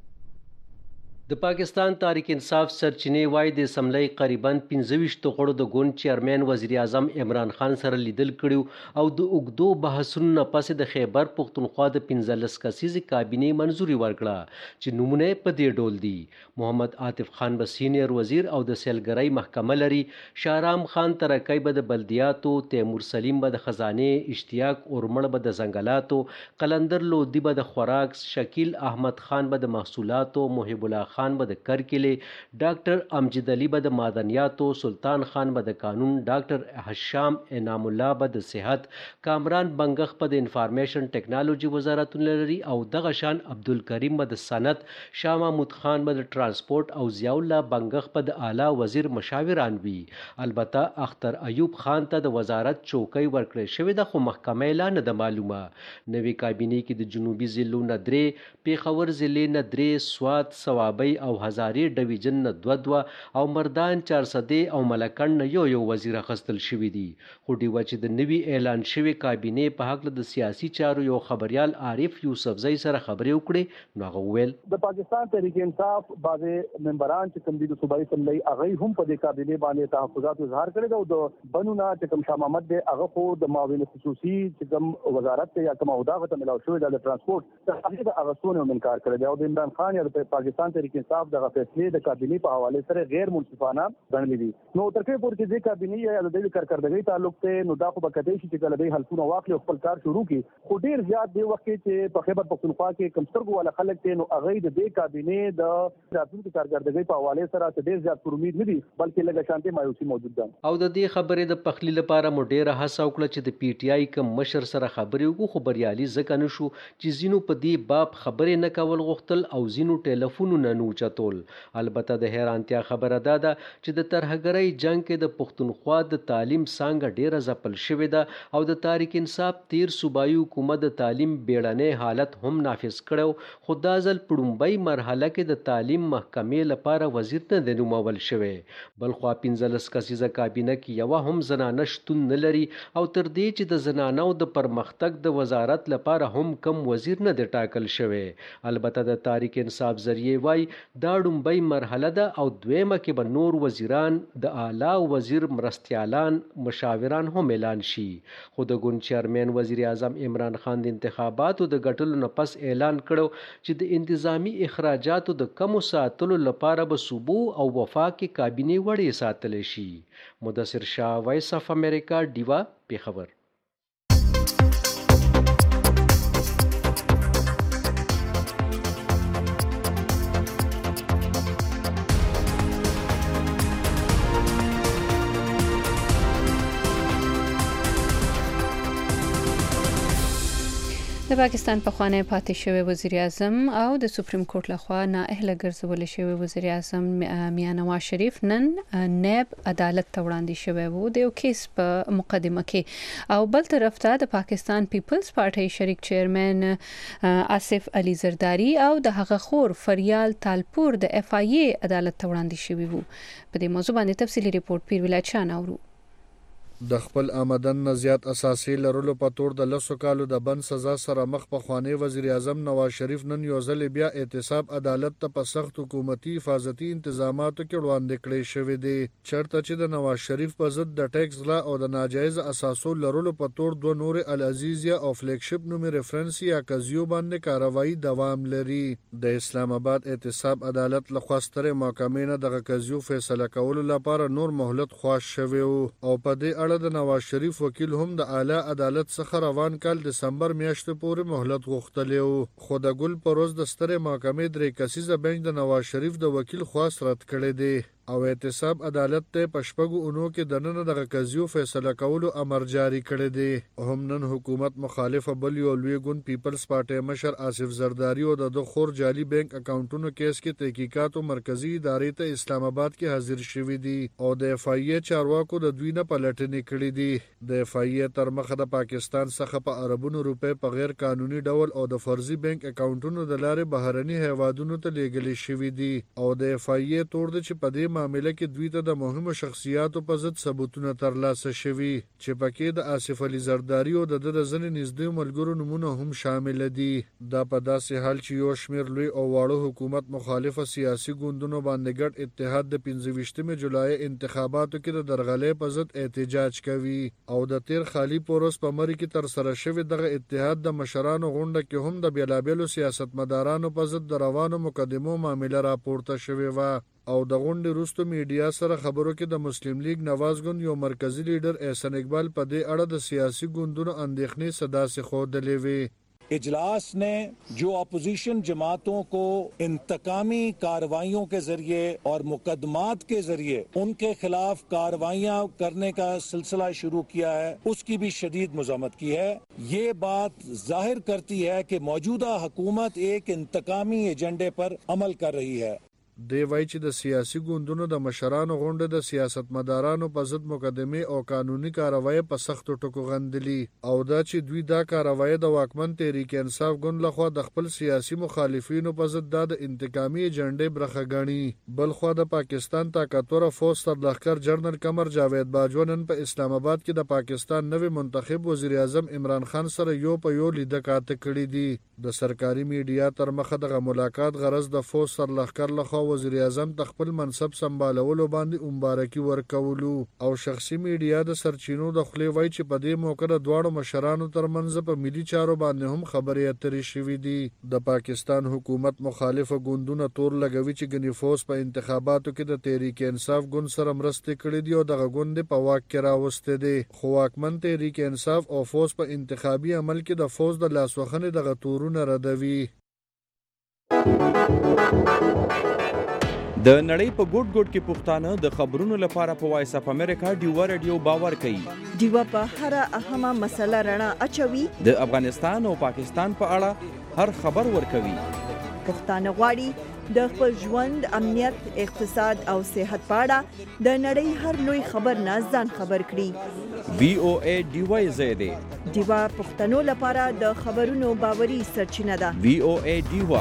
د پاکستان تحریک انصاف سرچینې وایي د اسمبلی قریبا پنځه ویشتو غړو د ګوند چیرمین وزیر اعظم عمران خان سره لیدل کړي او د اوږدو بحثونو نه پسې د خیبر پښتونخوا د پنځلس کسیزې کابینې منظوري ورکړه چې نومونه په دې ډول دي: محمد عاطف خان به سینیر وزیر او د سیلګرۍ محکمه لري، شهرام خان ترکی به د بلدیاتو، تیمور سلیم به د خزانې، اشتیاق اورمړ به د ځنګلاتو، قلندر لودي به د خوراک، شکیل احمد خان به د محصولاتو، محب الله خان به د کرکلې، ډاکټر امجد علي به د معدنیاتو، سلطان خان به د قانون، ډاکټر هشام انعام الله به د صحت، کامران بنګخ به د انفارمیشن ټیکنالوژي وزارتونه لري او دغه شان عبدالکریم به د صنعت، شاه محمود خان به د ترانسپورت او ضیاء الله بنګخ به د اعلی وزیر مشاوران وي. البته اختر ایوب خان ته د وزارت چوکۍ ورکړې شوې ده، خو محکمه اعلان نه ده معلومه. نوې کابینې کې د جنوبي ضلعو نه درې، پیښور ضلع نه درې، سوات، صوابۍ او هزارې ډویژن نه دوه دوه او مردان، چارسدې او ملکنډ نه یو یو وزیر اخیستل شوي دي. خو ډیوه چې د نوي اعلان شوې کابینې په هکله د سیاسي چارو یو خبریال عارف یوسفزۍ سره خبرې وکړې، نو هغه وویل د پاکستان تحریک انصاف بعضې ممبران چې کوم دي د صوبایي اسمبلۍ هغوی هم په دې کابینې باندې تحفظات اظهار کړی ده او د بنو نه چې کوم شاه محمد دی هغه خو د معاون خصوصي چې کوم وزارت دی یا کوم عهده هغه ته ملاو شوې ده د ترانسپورټ د هغې د اغوستو نه هم انکار کړی دی او د عمران خان یا د پاکستان تحریک تحریک انصاف دغه فیصلې د کابینې په حواله سره غیر منصفانه ګڼلې دي. نو تر کومه پورې چې د کابینې یا د دې کارکردګۍ تعلق ته نو دا خو به کېدای شي چې کله دوی حلفونه واخلي او خپل کار شروع کړي، خو ډېر زیات دی وخت کې چې په خیبر پختونخوا کې کم سترګو والا خلک ته نو هغه د دې کابینې د راتلونکي کارکردګۍ په حواله سره ډېر زیات پر امید نه دي، بلکې لږه شانتي مایوسي موجود ده. او د دې خبرې د پخلی لپاره مو ډېره هڅه وکړه چې د پی ټی آی کوم مشر سره خبرې وکړو، خو بریالي ځکه نه شو چې ځینو په دې باب خبرې نه کول غوښتل او ځینو ټلیفونونه نه اوچتول. البته د حیرانتیا خبره دا ده چې د ترهګرۍ جنګ کې د پښتونخوا د تعلیم څانګه ډیره ځپل شوې ده او د تحریک انصاف تیر صوبایي حکومت د تعلیم بیړنی حالت هم نافذ کړو، خو دا ځل په لومړۍ مرحله کې د تعلیم محکمې لپاره وزیر نه دی نومول شوی. بلخوا پنځلس کسیزه کابینه کې یوه هم زنانه شتون نه لري او تر دې چې د زنانو د پرمختګ د وزارت لپاره هم کم وزیر نه دی ټاکل شوی. البته د تحریک انصاف ذریعه وای دا لومړۍ مرحله ده او دویمه کې به نور وزیران د اعلی وزیر مرستیالان مشاوران هم اعلان شي. خو د ګوند چیرمن وزیر اعظم عمران خان د انتخاباتو د ګټلو نه پس اعلان کړو چې د انتظامی اخراجاتو د کمو ساتلو لپاره به صوبو او وفاق کې کابینې وړې ساتل شي. مدثر شاه، وایس اف امریکا، ډیوا، پیښور. د پاکستان پخوانی پاتې شوی وزیر اعظم او د سپریم کورټ لخوا نااهله ګرځول شوی وزیر اعظم میاں نواز شریف نن نیب عدالت ته وړاندې شوی وو د یو کیس په مقدمه کې، او بل طرف ته د پاکستان پیپلز پارټي شریک چیرمن آصف علي زرداری او د هغه خور فریال تالپور د اف آی ای عدالت ته وړاندې شوی وو. په دې موضوع باندې تفصیلی ریپورت پیر ولایت شاه اورو. د خپل آمدن نه زیات اساسي لرلو په تور د لسو کالو د بند سزا سره مخ پخوانی وزیر اعظم نواز شریف نن یو ځل بیا احتساب عدالت ته په سخت حکومتي حفاظتي انتظاماتو کې وړاندې کړی شوی دی، چرته چې د نواز شریف په ضد د ټیکس غلا او د ناجایز اساسو لرلو په تور دوه نور العزیزیا او فلیگشپ نومي ریفرنس یا قضیو باندې کاروایی دوام لري. د اسلام آباد احتساب عدالت لخوا سترې محکمې نه دغه قضیو فیصله کولو لپاره نور مهلت خواست شوی او په دې د نواز شریف وکیل هم د اعلی عدالت څخه روان کال دسمبر میاشتې پورې مهلت غوښتلی و، خو د ګل په ورځ د سترې محکمې درې کسیزه بنچ د نواز شریف د وکیل خواست رد کړی دی او احتساب عدالت ته په شپږو اونو کې د نن دغه قضیو فیصله کولو امر جاری کړی دی. هم نن حکومت مخالفه بل یو لوی ګوند پیپلز پارټي مشر آصف زرداری او د خور جعلي بانک اکاونټونو کیس کې تحقیقاتو مرکزی ادارې ته اسلام آباد کې حاضر شوي دي او د اف آی ای چارواکو د دوی نه پلټنې کړې دي. د اف آی ای تر مخه د پاکستان څخه په اربونو روپۍ په غیر قانوني ډول او د فرضي بانک اکاونټونو د لارې بهرني هیوادونو ته لیږلې شوي دي او د اف آی ای تور د چې په دې معاملې کې دوی ته د مهمو شخصیاتو په ضد ثبوتونه ترلاسه شوي چې پکې د آصف علي زرداری او د د ځینې نږدې ملګرو نومونه هم شامل دي. دا په داسې حال چې یو شمېر لوی او واړه حکومت مخالفه سیاسي ګوندونو باندې ګډ اتحاد د پنځه ویشتمې جولای انتخاباتو کې د درغلۍ په ضد احتجاج کوي او د تیر خالي پوروس په مری کې تر سره شوی دغه اتحاد د مشرانو غونډه کې هم د بیلابیلو سیاستمدارانو په ضد د روانو مقدمو معامله راپورته شوې وه او د غونډې وروسته میډیا سره خبرو کې د مسلم لیگ نواز ګوند یو مرکزی لیډر احسن اقبال په دې اړه د سیاسي ګوندونو اندېښنې صدا سے ښودلې وې. इजलास ने जो अपोजिशन जमातों को इंतकामी कार्रवाइयों के जरिए और मुकदमात के जरिए उनके खिलाफ कार्रवाइयां करने का सिलसिला शुरू किया है उसकी भी शदीद मज़म्मत की है. ये बात जाहिर करती है कि मौजूदा हुकूमत एक इंतकामी एजेंडे पर अमल कर रही है. دی وایي چې د سیاسي ګوندونو د مشرانو غونډه د سیاستمدارانو په ضد مقدمې او قانوني کاروایی په سختو ټکو غندلي او دا چې دوی دا کاروایی د واکمن تحریک انصاف ګوند لخوا د خپل سیاسي مخالفینو په ضد د انتقامي ایجنډې برخه ګڼي. بل خوا د پاکستان طاقتور فوج سرلښکر جنرال قمر جاوید باجوا نن په اسلام آباد کې د پاکستان نوی منتخب وزیر اعظم عمران خان سره یو په یو لیده کاته کړي دي. د سرکاري میډیا تر مخه دغه ملاقات غرض د فوج سرلښکر لخوا وزیر اعظم د خپل منصب سمبالولو باندې مبارکي ورکولو او شخصي میډیا د سرچینو د خولې وای چې په دې موقع د دواړو مشرانو ترمنځ په ملي چارو باندې هم خبرې اترې شوې دي. د پاکستان حکومت مخالفه ګوندونه تور لګوي چې ګنې فوز په انتخاباتو کې د تحریک انصاف ګوند سره مرستې کړې دي او دغه ګوند په واک کې راوستی دی. خو واکمن تحریک انصاف او فوز په انتخابي عمل کې د فوز د لاسوهنې دغه تورونه ردوي. د نړۍ په ګوټ ګوټ کې پښتانه د خبرونو لپاره په وایس اف امریکا ډیوا رادیو باور کوي. ډیوا په هر اهمه مسله رڼا اچوي. د افغانستان او پاکستان په اړه هر خبر ورکوي. پښتانه غواړي د خپل ژوند، امنیت، اقتصاد او صحت په اړه د نړۍ هر لوی خبر نه ځان خبر کړي. وی او ای ډیوا زیاده ډیوا پښتنو لپاره د خبرونو باوري سرچینه ده. وی او ای ډیوا.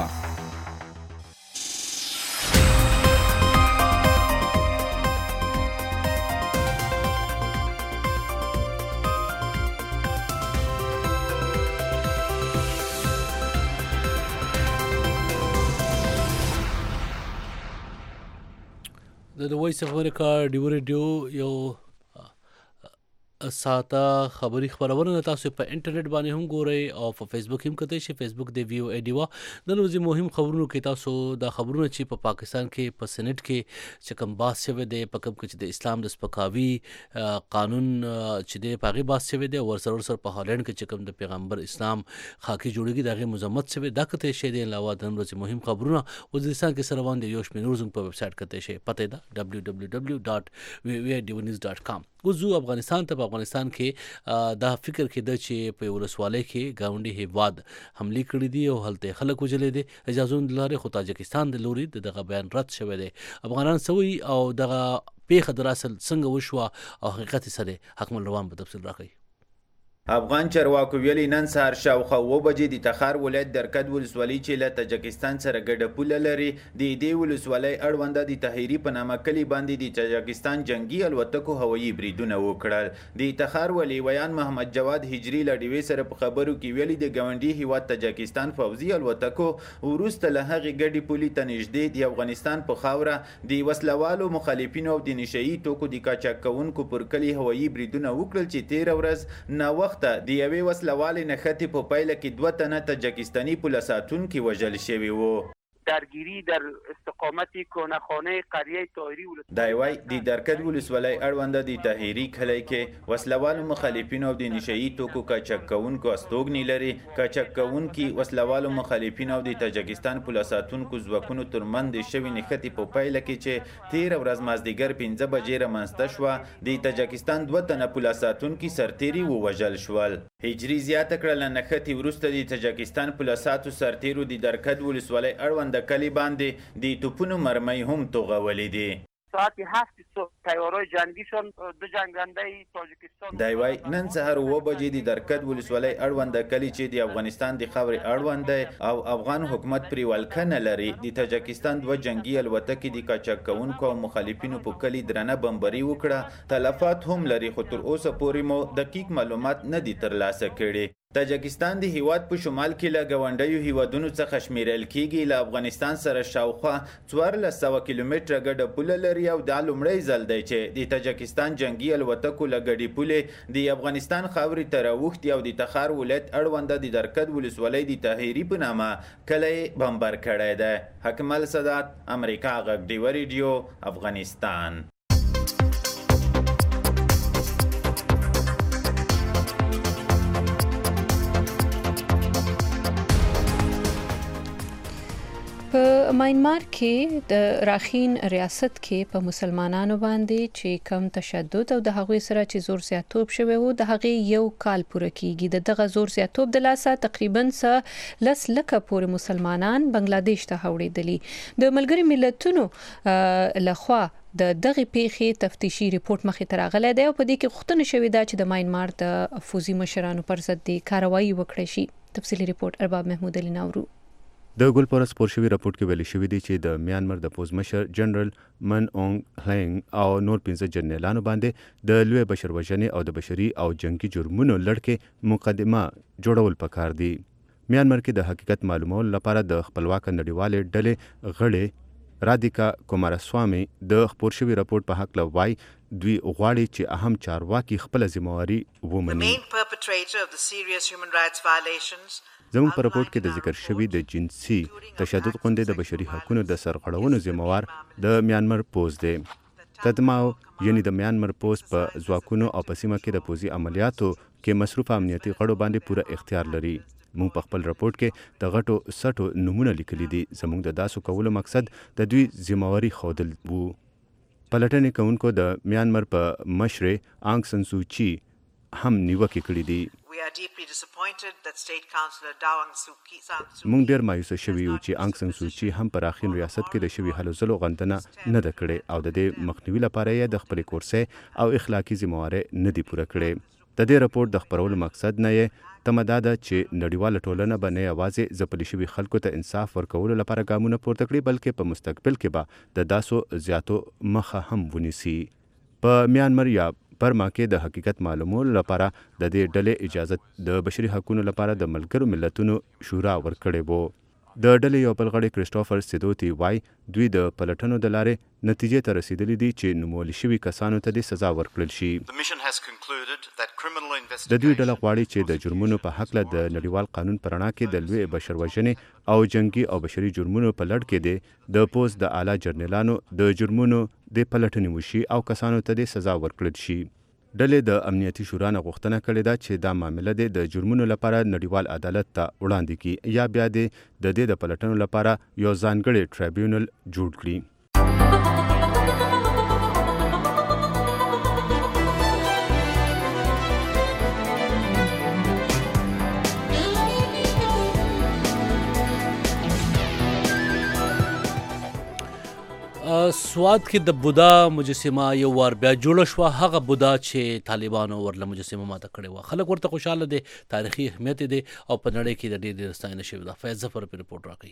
د وایس اف امریکا ډیو ریډیو یو ساته خبري خبرونه تاسو په انټرنیټ باندې هم ګورئ او په فیسبوک هم کتئ شي. فیسبوک د وی او ای ډیوا د ورځې مهم خبرونو کې تاسو د خبرونه چې په پاکستان کې په سېنات کې چې کوم باس شوی دی په کوم کې د اسلام د سپکاوي قانون چې دی په هغې باس شوی دی او ورسره ورسره په هالند کې چې کوم د پیغمبر اسلام خاکي جوړېږي د هغې مذمت شوی دا کتئ شي. د علاوه د ورځې مهم خبرونه وزیرستان کې سره روان دي. یو شمېر نور زموږ په ویب سایټ کتئ شي. پته ده ډبلیو ډبلیو ډبلیو ډاټ وی او ای ډیوا نیوز ډاټ کام. وزو افغانستان ته په افغانستان کې دا فکر کېده چې په ولسوالۍ کې ګاونډي هیواد حملې کړې دي او هلته خلک وژلې دي. اجازه لري خو تاجکستان د لوري دغه بیان رد شوی دی. افغانان سوي او دغه پیښه در اصل څنګه وشوه او حقیقت سره حکم روان په تفصیل راکړي. افغان چارواکو ویلي نن سهار شاوخوا اوه بجې د تخار ولایت درکد ولسوالۍ چې له تاجکستان سره ګډه پوله لري د دې ولسوالۍ اړونده د طاهري په نامه کلي باندې د تاجکستان جنگي الوتکو هوایي بریدونه وکړل. د تخار ولي ویان محمد جواد هجري له ډیوې سره په خبرو کې ویلي د ګاونډي هیواد تاجکستان پوځي الوتکو وروسته له هغې ګډې پولې ته نږدې د افغانستان په خاوره د وسلوالو مخالفینو او د نشه یي توکو د قاچاق کوونکو پر کلي هوایي بریدونه وکړل چې تېره ورځ ناوخته د یوې وسلوالې نښتې په پایله کې دوه تنه تاجکستاني پوله ساتونکي وژل شوي وو. درگیری در استقامت کنخانه قریه طاهری دی وای د درکد ولسوالۍ اړونده د طاهري کلی کې وسلوالو مخالفینو او د نشه یي توکو قاچاق کوونکو استوګنې لري. قاچاق کوونکي وسلوالو مخالفینو او د تاجکستان پوله ساتونکو ځواکونو ترمنځ د شوې نښتې په پایله کې چې تېره ورځ مازدیګر پنځه بجې رامنځته شوه د تاجکستان دوه تنه پوله ساتونکي سرتیري ووژل شول. هجري زیاته کړه له نښتې وروسته د تاجکستان پوله ساتو سرتیرو د درکد ولسوالۍ اړونده کلی باندې د توپونو مرمۍ هم توغولې دي. ساعت هفت صبح تیارای جنگیشون دو جنگنده تاجکستان دی وای نن سهار اوه بجې د درکد ولسوالۍ اړونده کلی چې د افغانستان د خاورې اړوند او افغان حکومت پرې ولکه نه لري د تاجکستان دوه جنگي الوتکې د قاچاق کوونکو او مخالفینو په کلي درنه بمبري وکړه. تلفات هم لري خو تر اوسه پورې مو دقیق معلومات نه دي ترلاسه کړي. تاجکستان د هیواد په شمال کې له ګاونډیو هیوادونو څخه شمیرل کیږي. له افغانستان سره شاوخوا څوارلس سوه کیلومتره ګډه پوله لري او دا لومړی ځل دی چې د تاجکستان جنگي الوتکو له ګډې پولې د افغانستان خاورې ته راوښتي او د تخار ولایت اړونده د درکد ولسوالۍ د طاهري په نامه کلی بمبر کړی دی. حکمل سادات، امریکا غږ ډیوا ریډیو، افغانستان. په ماینمار کې د راخین ریاست کې په مسلمانانو باندې چې کم تشدد او د هغوی سره چې زور زیاتوب شوی وو د هغې یو کال پوره کیږي. د دغه زور زیاتوب د لاسه تقریبا څه لس لکه پورې مسلمانان بنگلاديش ته اوړېدلي. د ملګري ملتونو لخوا د دغه پیښې تفتیشي ریپورت مخې ته راغلی دی او په دې کې غوښتنه شوې ده چې د ماینمار د فوزي مشرانو پر ضد د کاروایي وکړي شي. تفصیلي ریپورت ارباب محمود علي ناورو. د ګل پرس پور شوی راپورټ کې ویل شوی دی چې د میانمار د پوز مشر جنرال من اونګ هلنګ او نور پنځه جنرالانو باندې د لوی بشر وژنې او د بشري او جنگي جرمونو لړکې مقدمه جوړول پکار دي. میانمار کې د حقیقت معلومولو لپاره د خپلواک نړیوالې ډلې غړي رادیکا کوماراسوامي د خپور شوي راپورټ په حق لوای دوی غواړي چې اهم چارواکي خپل ذمہواری ومني. زموږ په راپورټ کې د ذکر شوي د جنسي تشدد غونډې د بشري حقوقو د سرغړونو ذمہوار د میانمار پوز دی. تدماو یعنی د میانمار پوز په ځواکونو او په سیمه کې د پوزي عملیاتو کې مصروف امنیتي غړو باندې پوره اختیار لري. موږ په خپل راپورټ کې د غټو سټو نمونه لیکلي دي. زموږ د داسو کولو مقصد د دوی ذمہواری ښودل وو. پلټنې کوونکو د میانمار په مشر آنګ سن سو چی هم نیوکې کړې دي. موږ ډېر مایوسه شوي یو چې آنګ سن سو چی هم په راخین ریاست کې د شوي هلو ځلو غندنه نه ده کړې او د دې مخنیوي لپاره یې د خپلې کورسۍ او اخلاقي ذمہوارۍ نه دي پوره کړې. د دې راپورټ د خپرولو مقصد نه یې تمه دا ده چې نړیواله ټولنه به نه یوازې ځپلي شوي خلکو ته انصاف ورکولو لپاره ګامونه پورته کړي بلکې په مستقبل کې به د داسو زیاتو مخه هم ونیسي. په میانمار یا برما کې د حقیقت معلومولو لپاره د دې ډلې اجازت د بشري حقوقو لپاره د ملګرو ملتونو شورا ورکړی وو. د ډلې یو بل غړی کرسټوفر سیدوتی وای دوی د پلټنو د لارې نتیجې ته رسیدلي دي چې نومول شوي کسانو ته د سزا ورکړل شي. د دوی ډله غواړي چې د جرمونو په هکله د نړیوال قانون په رڼا کې د لوی بشر وژنې او جنگي او بشري جرمونو په لړ کې د پوز د اعلی جرنیلانو د جرمونو د پلټنې وشي او کسانو ته د سزا ورکړل شي. ډلې د امنیتي شورا نه غوښتنه کړې ده چې دا معامله د جرمونو لپاره نړیوال عدالت ته وړاندې کړي یا بیا د دې د پلټنو لپاره یو ځانګړی ټریبیونل جوړ کړي. سواد کې د بودا مجسمه یو وار بیا جوړه شوه. هغه بودا چې طالبانو ورله مجسمه ماته کړې وه. خلک ورته خوشحاله دي، تاریخي اهمیت دی او په نړۍ کې د ډېر ډېر ستاینه شوې ده. فیض ظفر په رپورټ راکوي.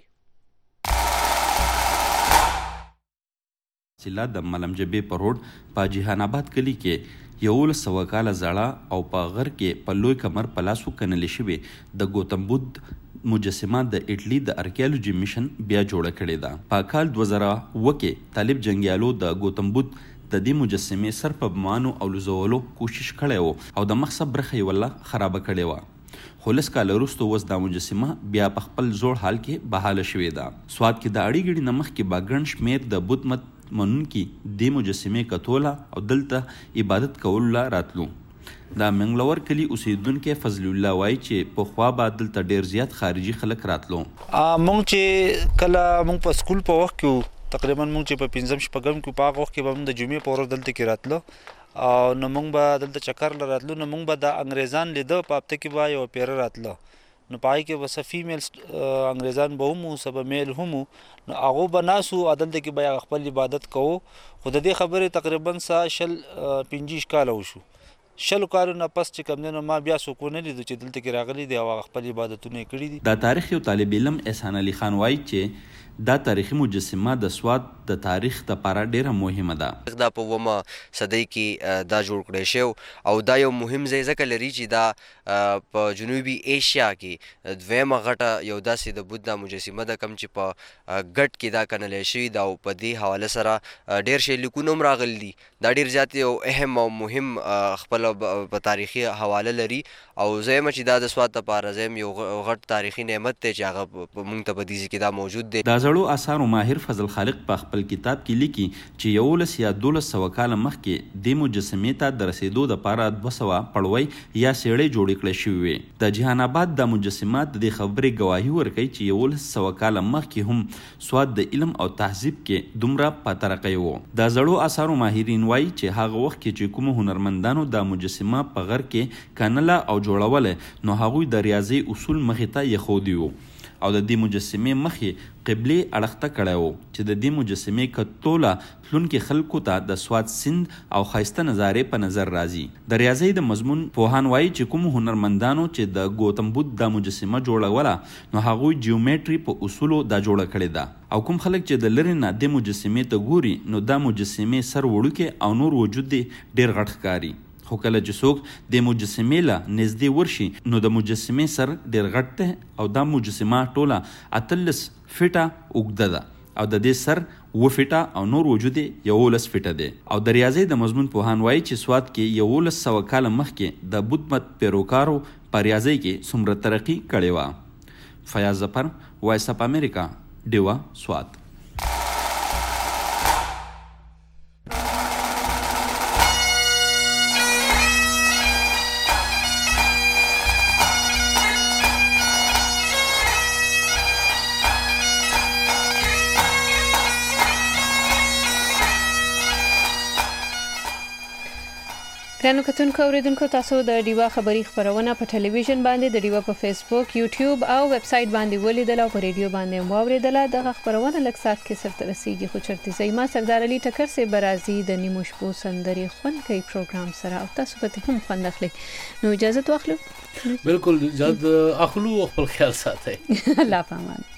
سیلا د ملم جبې په روډ په جهان آباد کلي کې یولس سوه کاله زړه او په غر کې په لوی کمر په لاس وکنلې شوې د ګوتم بودھ مجسمه د اټلی د ارکیالوجي میشن بیا جوړه کړې ده. په کال دوه زره اوه کې طالب جنګیالو د ګوتم بودھ د دې مجسمې سر په بمانو او لزولو کوشش کړی و او د مخ څخه برخه یې والله خرابه کړې وه. خو لس کاله وروسته اوس دا مجسمه بیا په خپل زوړ حال کې بحاله شوې ده. سواد کې د اړې ګړې نه مخکې به ګڼ شمېر د بت مت منونکي دې مجسمې کتوله او دلته عبادت کولو لا راتلو. دا منګلور کلی اوسیدونکو فضل الله وایي چې پخوا به دلته ډېر زیات خارجي خلک راتلو. مونږ چې کله مونږ په سکول په وخت کې تقریبا مونږ چې په پنځم شپږم کې په هغه وخت کې به مونږ د جمعې په ورځ دلته کې راتلو او نو مونږ به دلته چکر له راتلو نو مونږ به د انګریزان لیده په هفته کې به یو پیره راتله نو په هغې کې به څه فیمیل انګریزان به هم وو څه به میل هم وو نو هغو به ناست وو او دلته کې به خپل عبادت کوو. خو د دې خبرې تقریبا څه شل پنځه کاله وشو. شلو کارونه پس چې کوم دی نو ما بیا څوک ونه لیدو چې دلته کې راغلي دي او هغه خپل عبادتونه یې کړي دي. دا تاریخ یو طالب علم احسان علي خان وایي چې دا تاریخي مجسمه د سواد د تاریخ لپاره ډیره مهمه ده. دا په اومه صدۍ کې دا جوړ کړی شو او دا یو مهم ځای ځکه لري چې دا په جنوبي ایشیا کې دویمه غټه یو داسې د بودھ مجسمه ده کوم چې په ګټ کې دا کنلی شوي ده او په دې حواله سره ډېر شی لیکونه هم راغلي دي. دا ډېر زیات یو اهم او مهم خپل په تاریخي حواله لري او زه چې دا د سواد لپاره زه یو غټ تاریخي نعمت دی چې هغه موږ ته په دې کې دا موجود دی. دا زړو اثارو ماهر فضل خالق په خپل کتاب کې لیکي چې یولس یا دولس سوه کاله مخکې دې مجسمې ته د رسېدو دپاره دوه سوه پړوی یا څېړۍ جوړې کړې شوې وې. د جهان آباد دا مجسمه د دې خبرې ګواهي ورکوي چې یولس سوه کاله مخکې هم سواد د علم او تهذیب کې دومره په ترقۍ و. دا زړو اثارو ماهرین وایي چې هغه وخت کې چې کومو هنرمندانو دا مجسمه په غر کې کنله او جوړوله نو هغوی د ریاضي اصول مخې ته ایښودي وو او د دې مجسمې مخې قبلې اړخته کړی و چې د دې مجسمې کتوله تلونکي خلکو ته د سواد سیند او ښایسته نظارې په نظر راځي. د ریاضۍ د مضمون پوهان وایي چې کوم هنرمندانو چې د ګوتم بودھ دا مجسمه جوړوله نو هغوی جیومیټري په اصولو دا جوړه کړې ده او کوم خلک چې د لرې نه دې مجسمې ته ګوري نو دا مجسمې سر وړوکی او نور وجود یې ډېر غټ ښکاري. خو کله چې څوک د مجسمې له نږدې ورشي نو د مجسمې سر ډېر غټ دی او دا مجسمه ټوله اتلس فټه اوږده ده او د دې سر اوه فیټه او نور وجود یې یولس فیټه دی. او د ریاضي د مضمون پوهان وایي چې سوات کې یولس سوه کاله مخکې د بت مت پیروکارو په ریاضي کې څومره ترقي کړې وه. فیاض ظفر، وایس اف امریکا، ډیوا، سوات. ګرانو کتونکو اوریدونکو، تاسو د ډیوا خبری خبرونه په ټلویزیون باندې د ډیوا په فیسبوک، یوټیوب او ویب سټ باندې ولیدل او په ریډیو باندې هم واوریدل. دغه خبرونه لږ ساعت کې سرته رسیږي، خو چرته زما سردار علي ټکر سي برازي د نیمو شپو سندري خون کوي پروګرام سره او تاسو به هم خوند اخلي. نو اجازه واخلو. بالکل اجازه اخلو، خپل خیال ساتئ. الله پامان.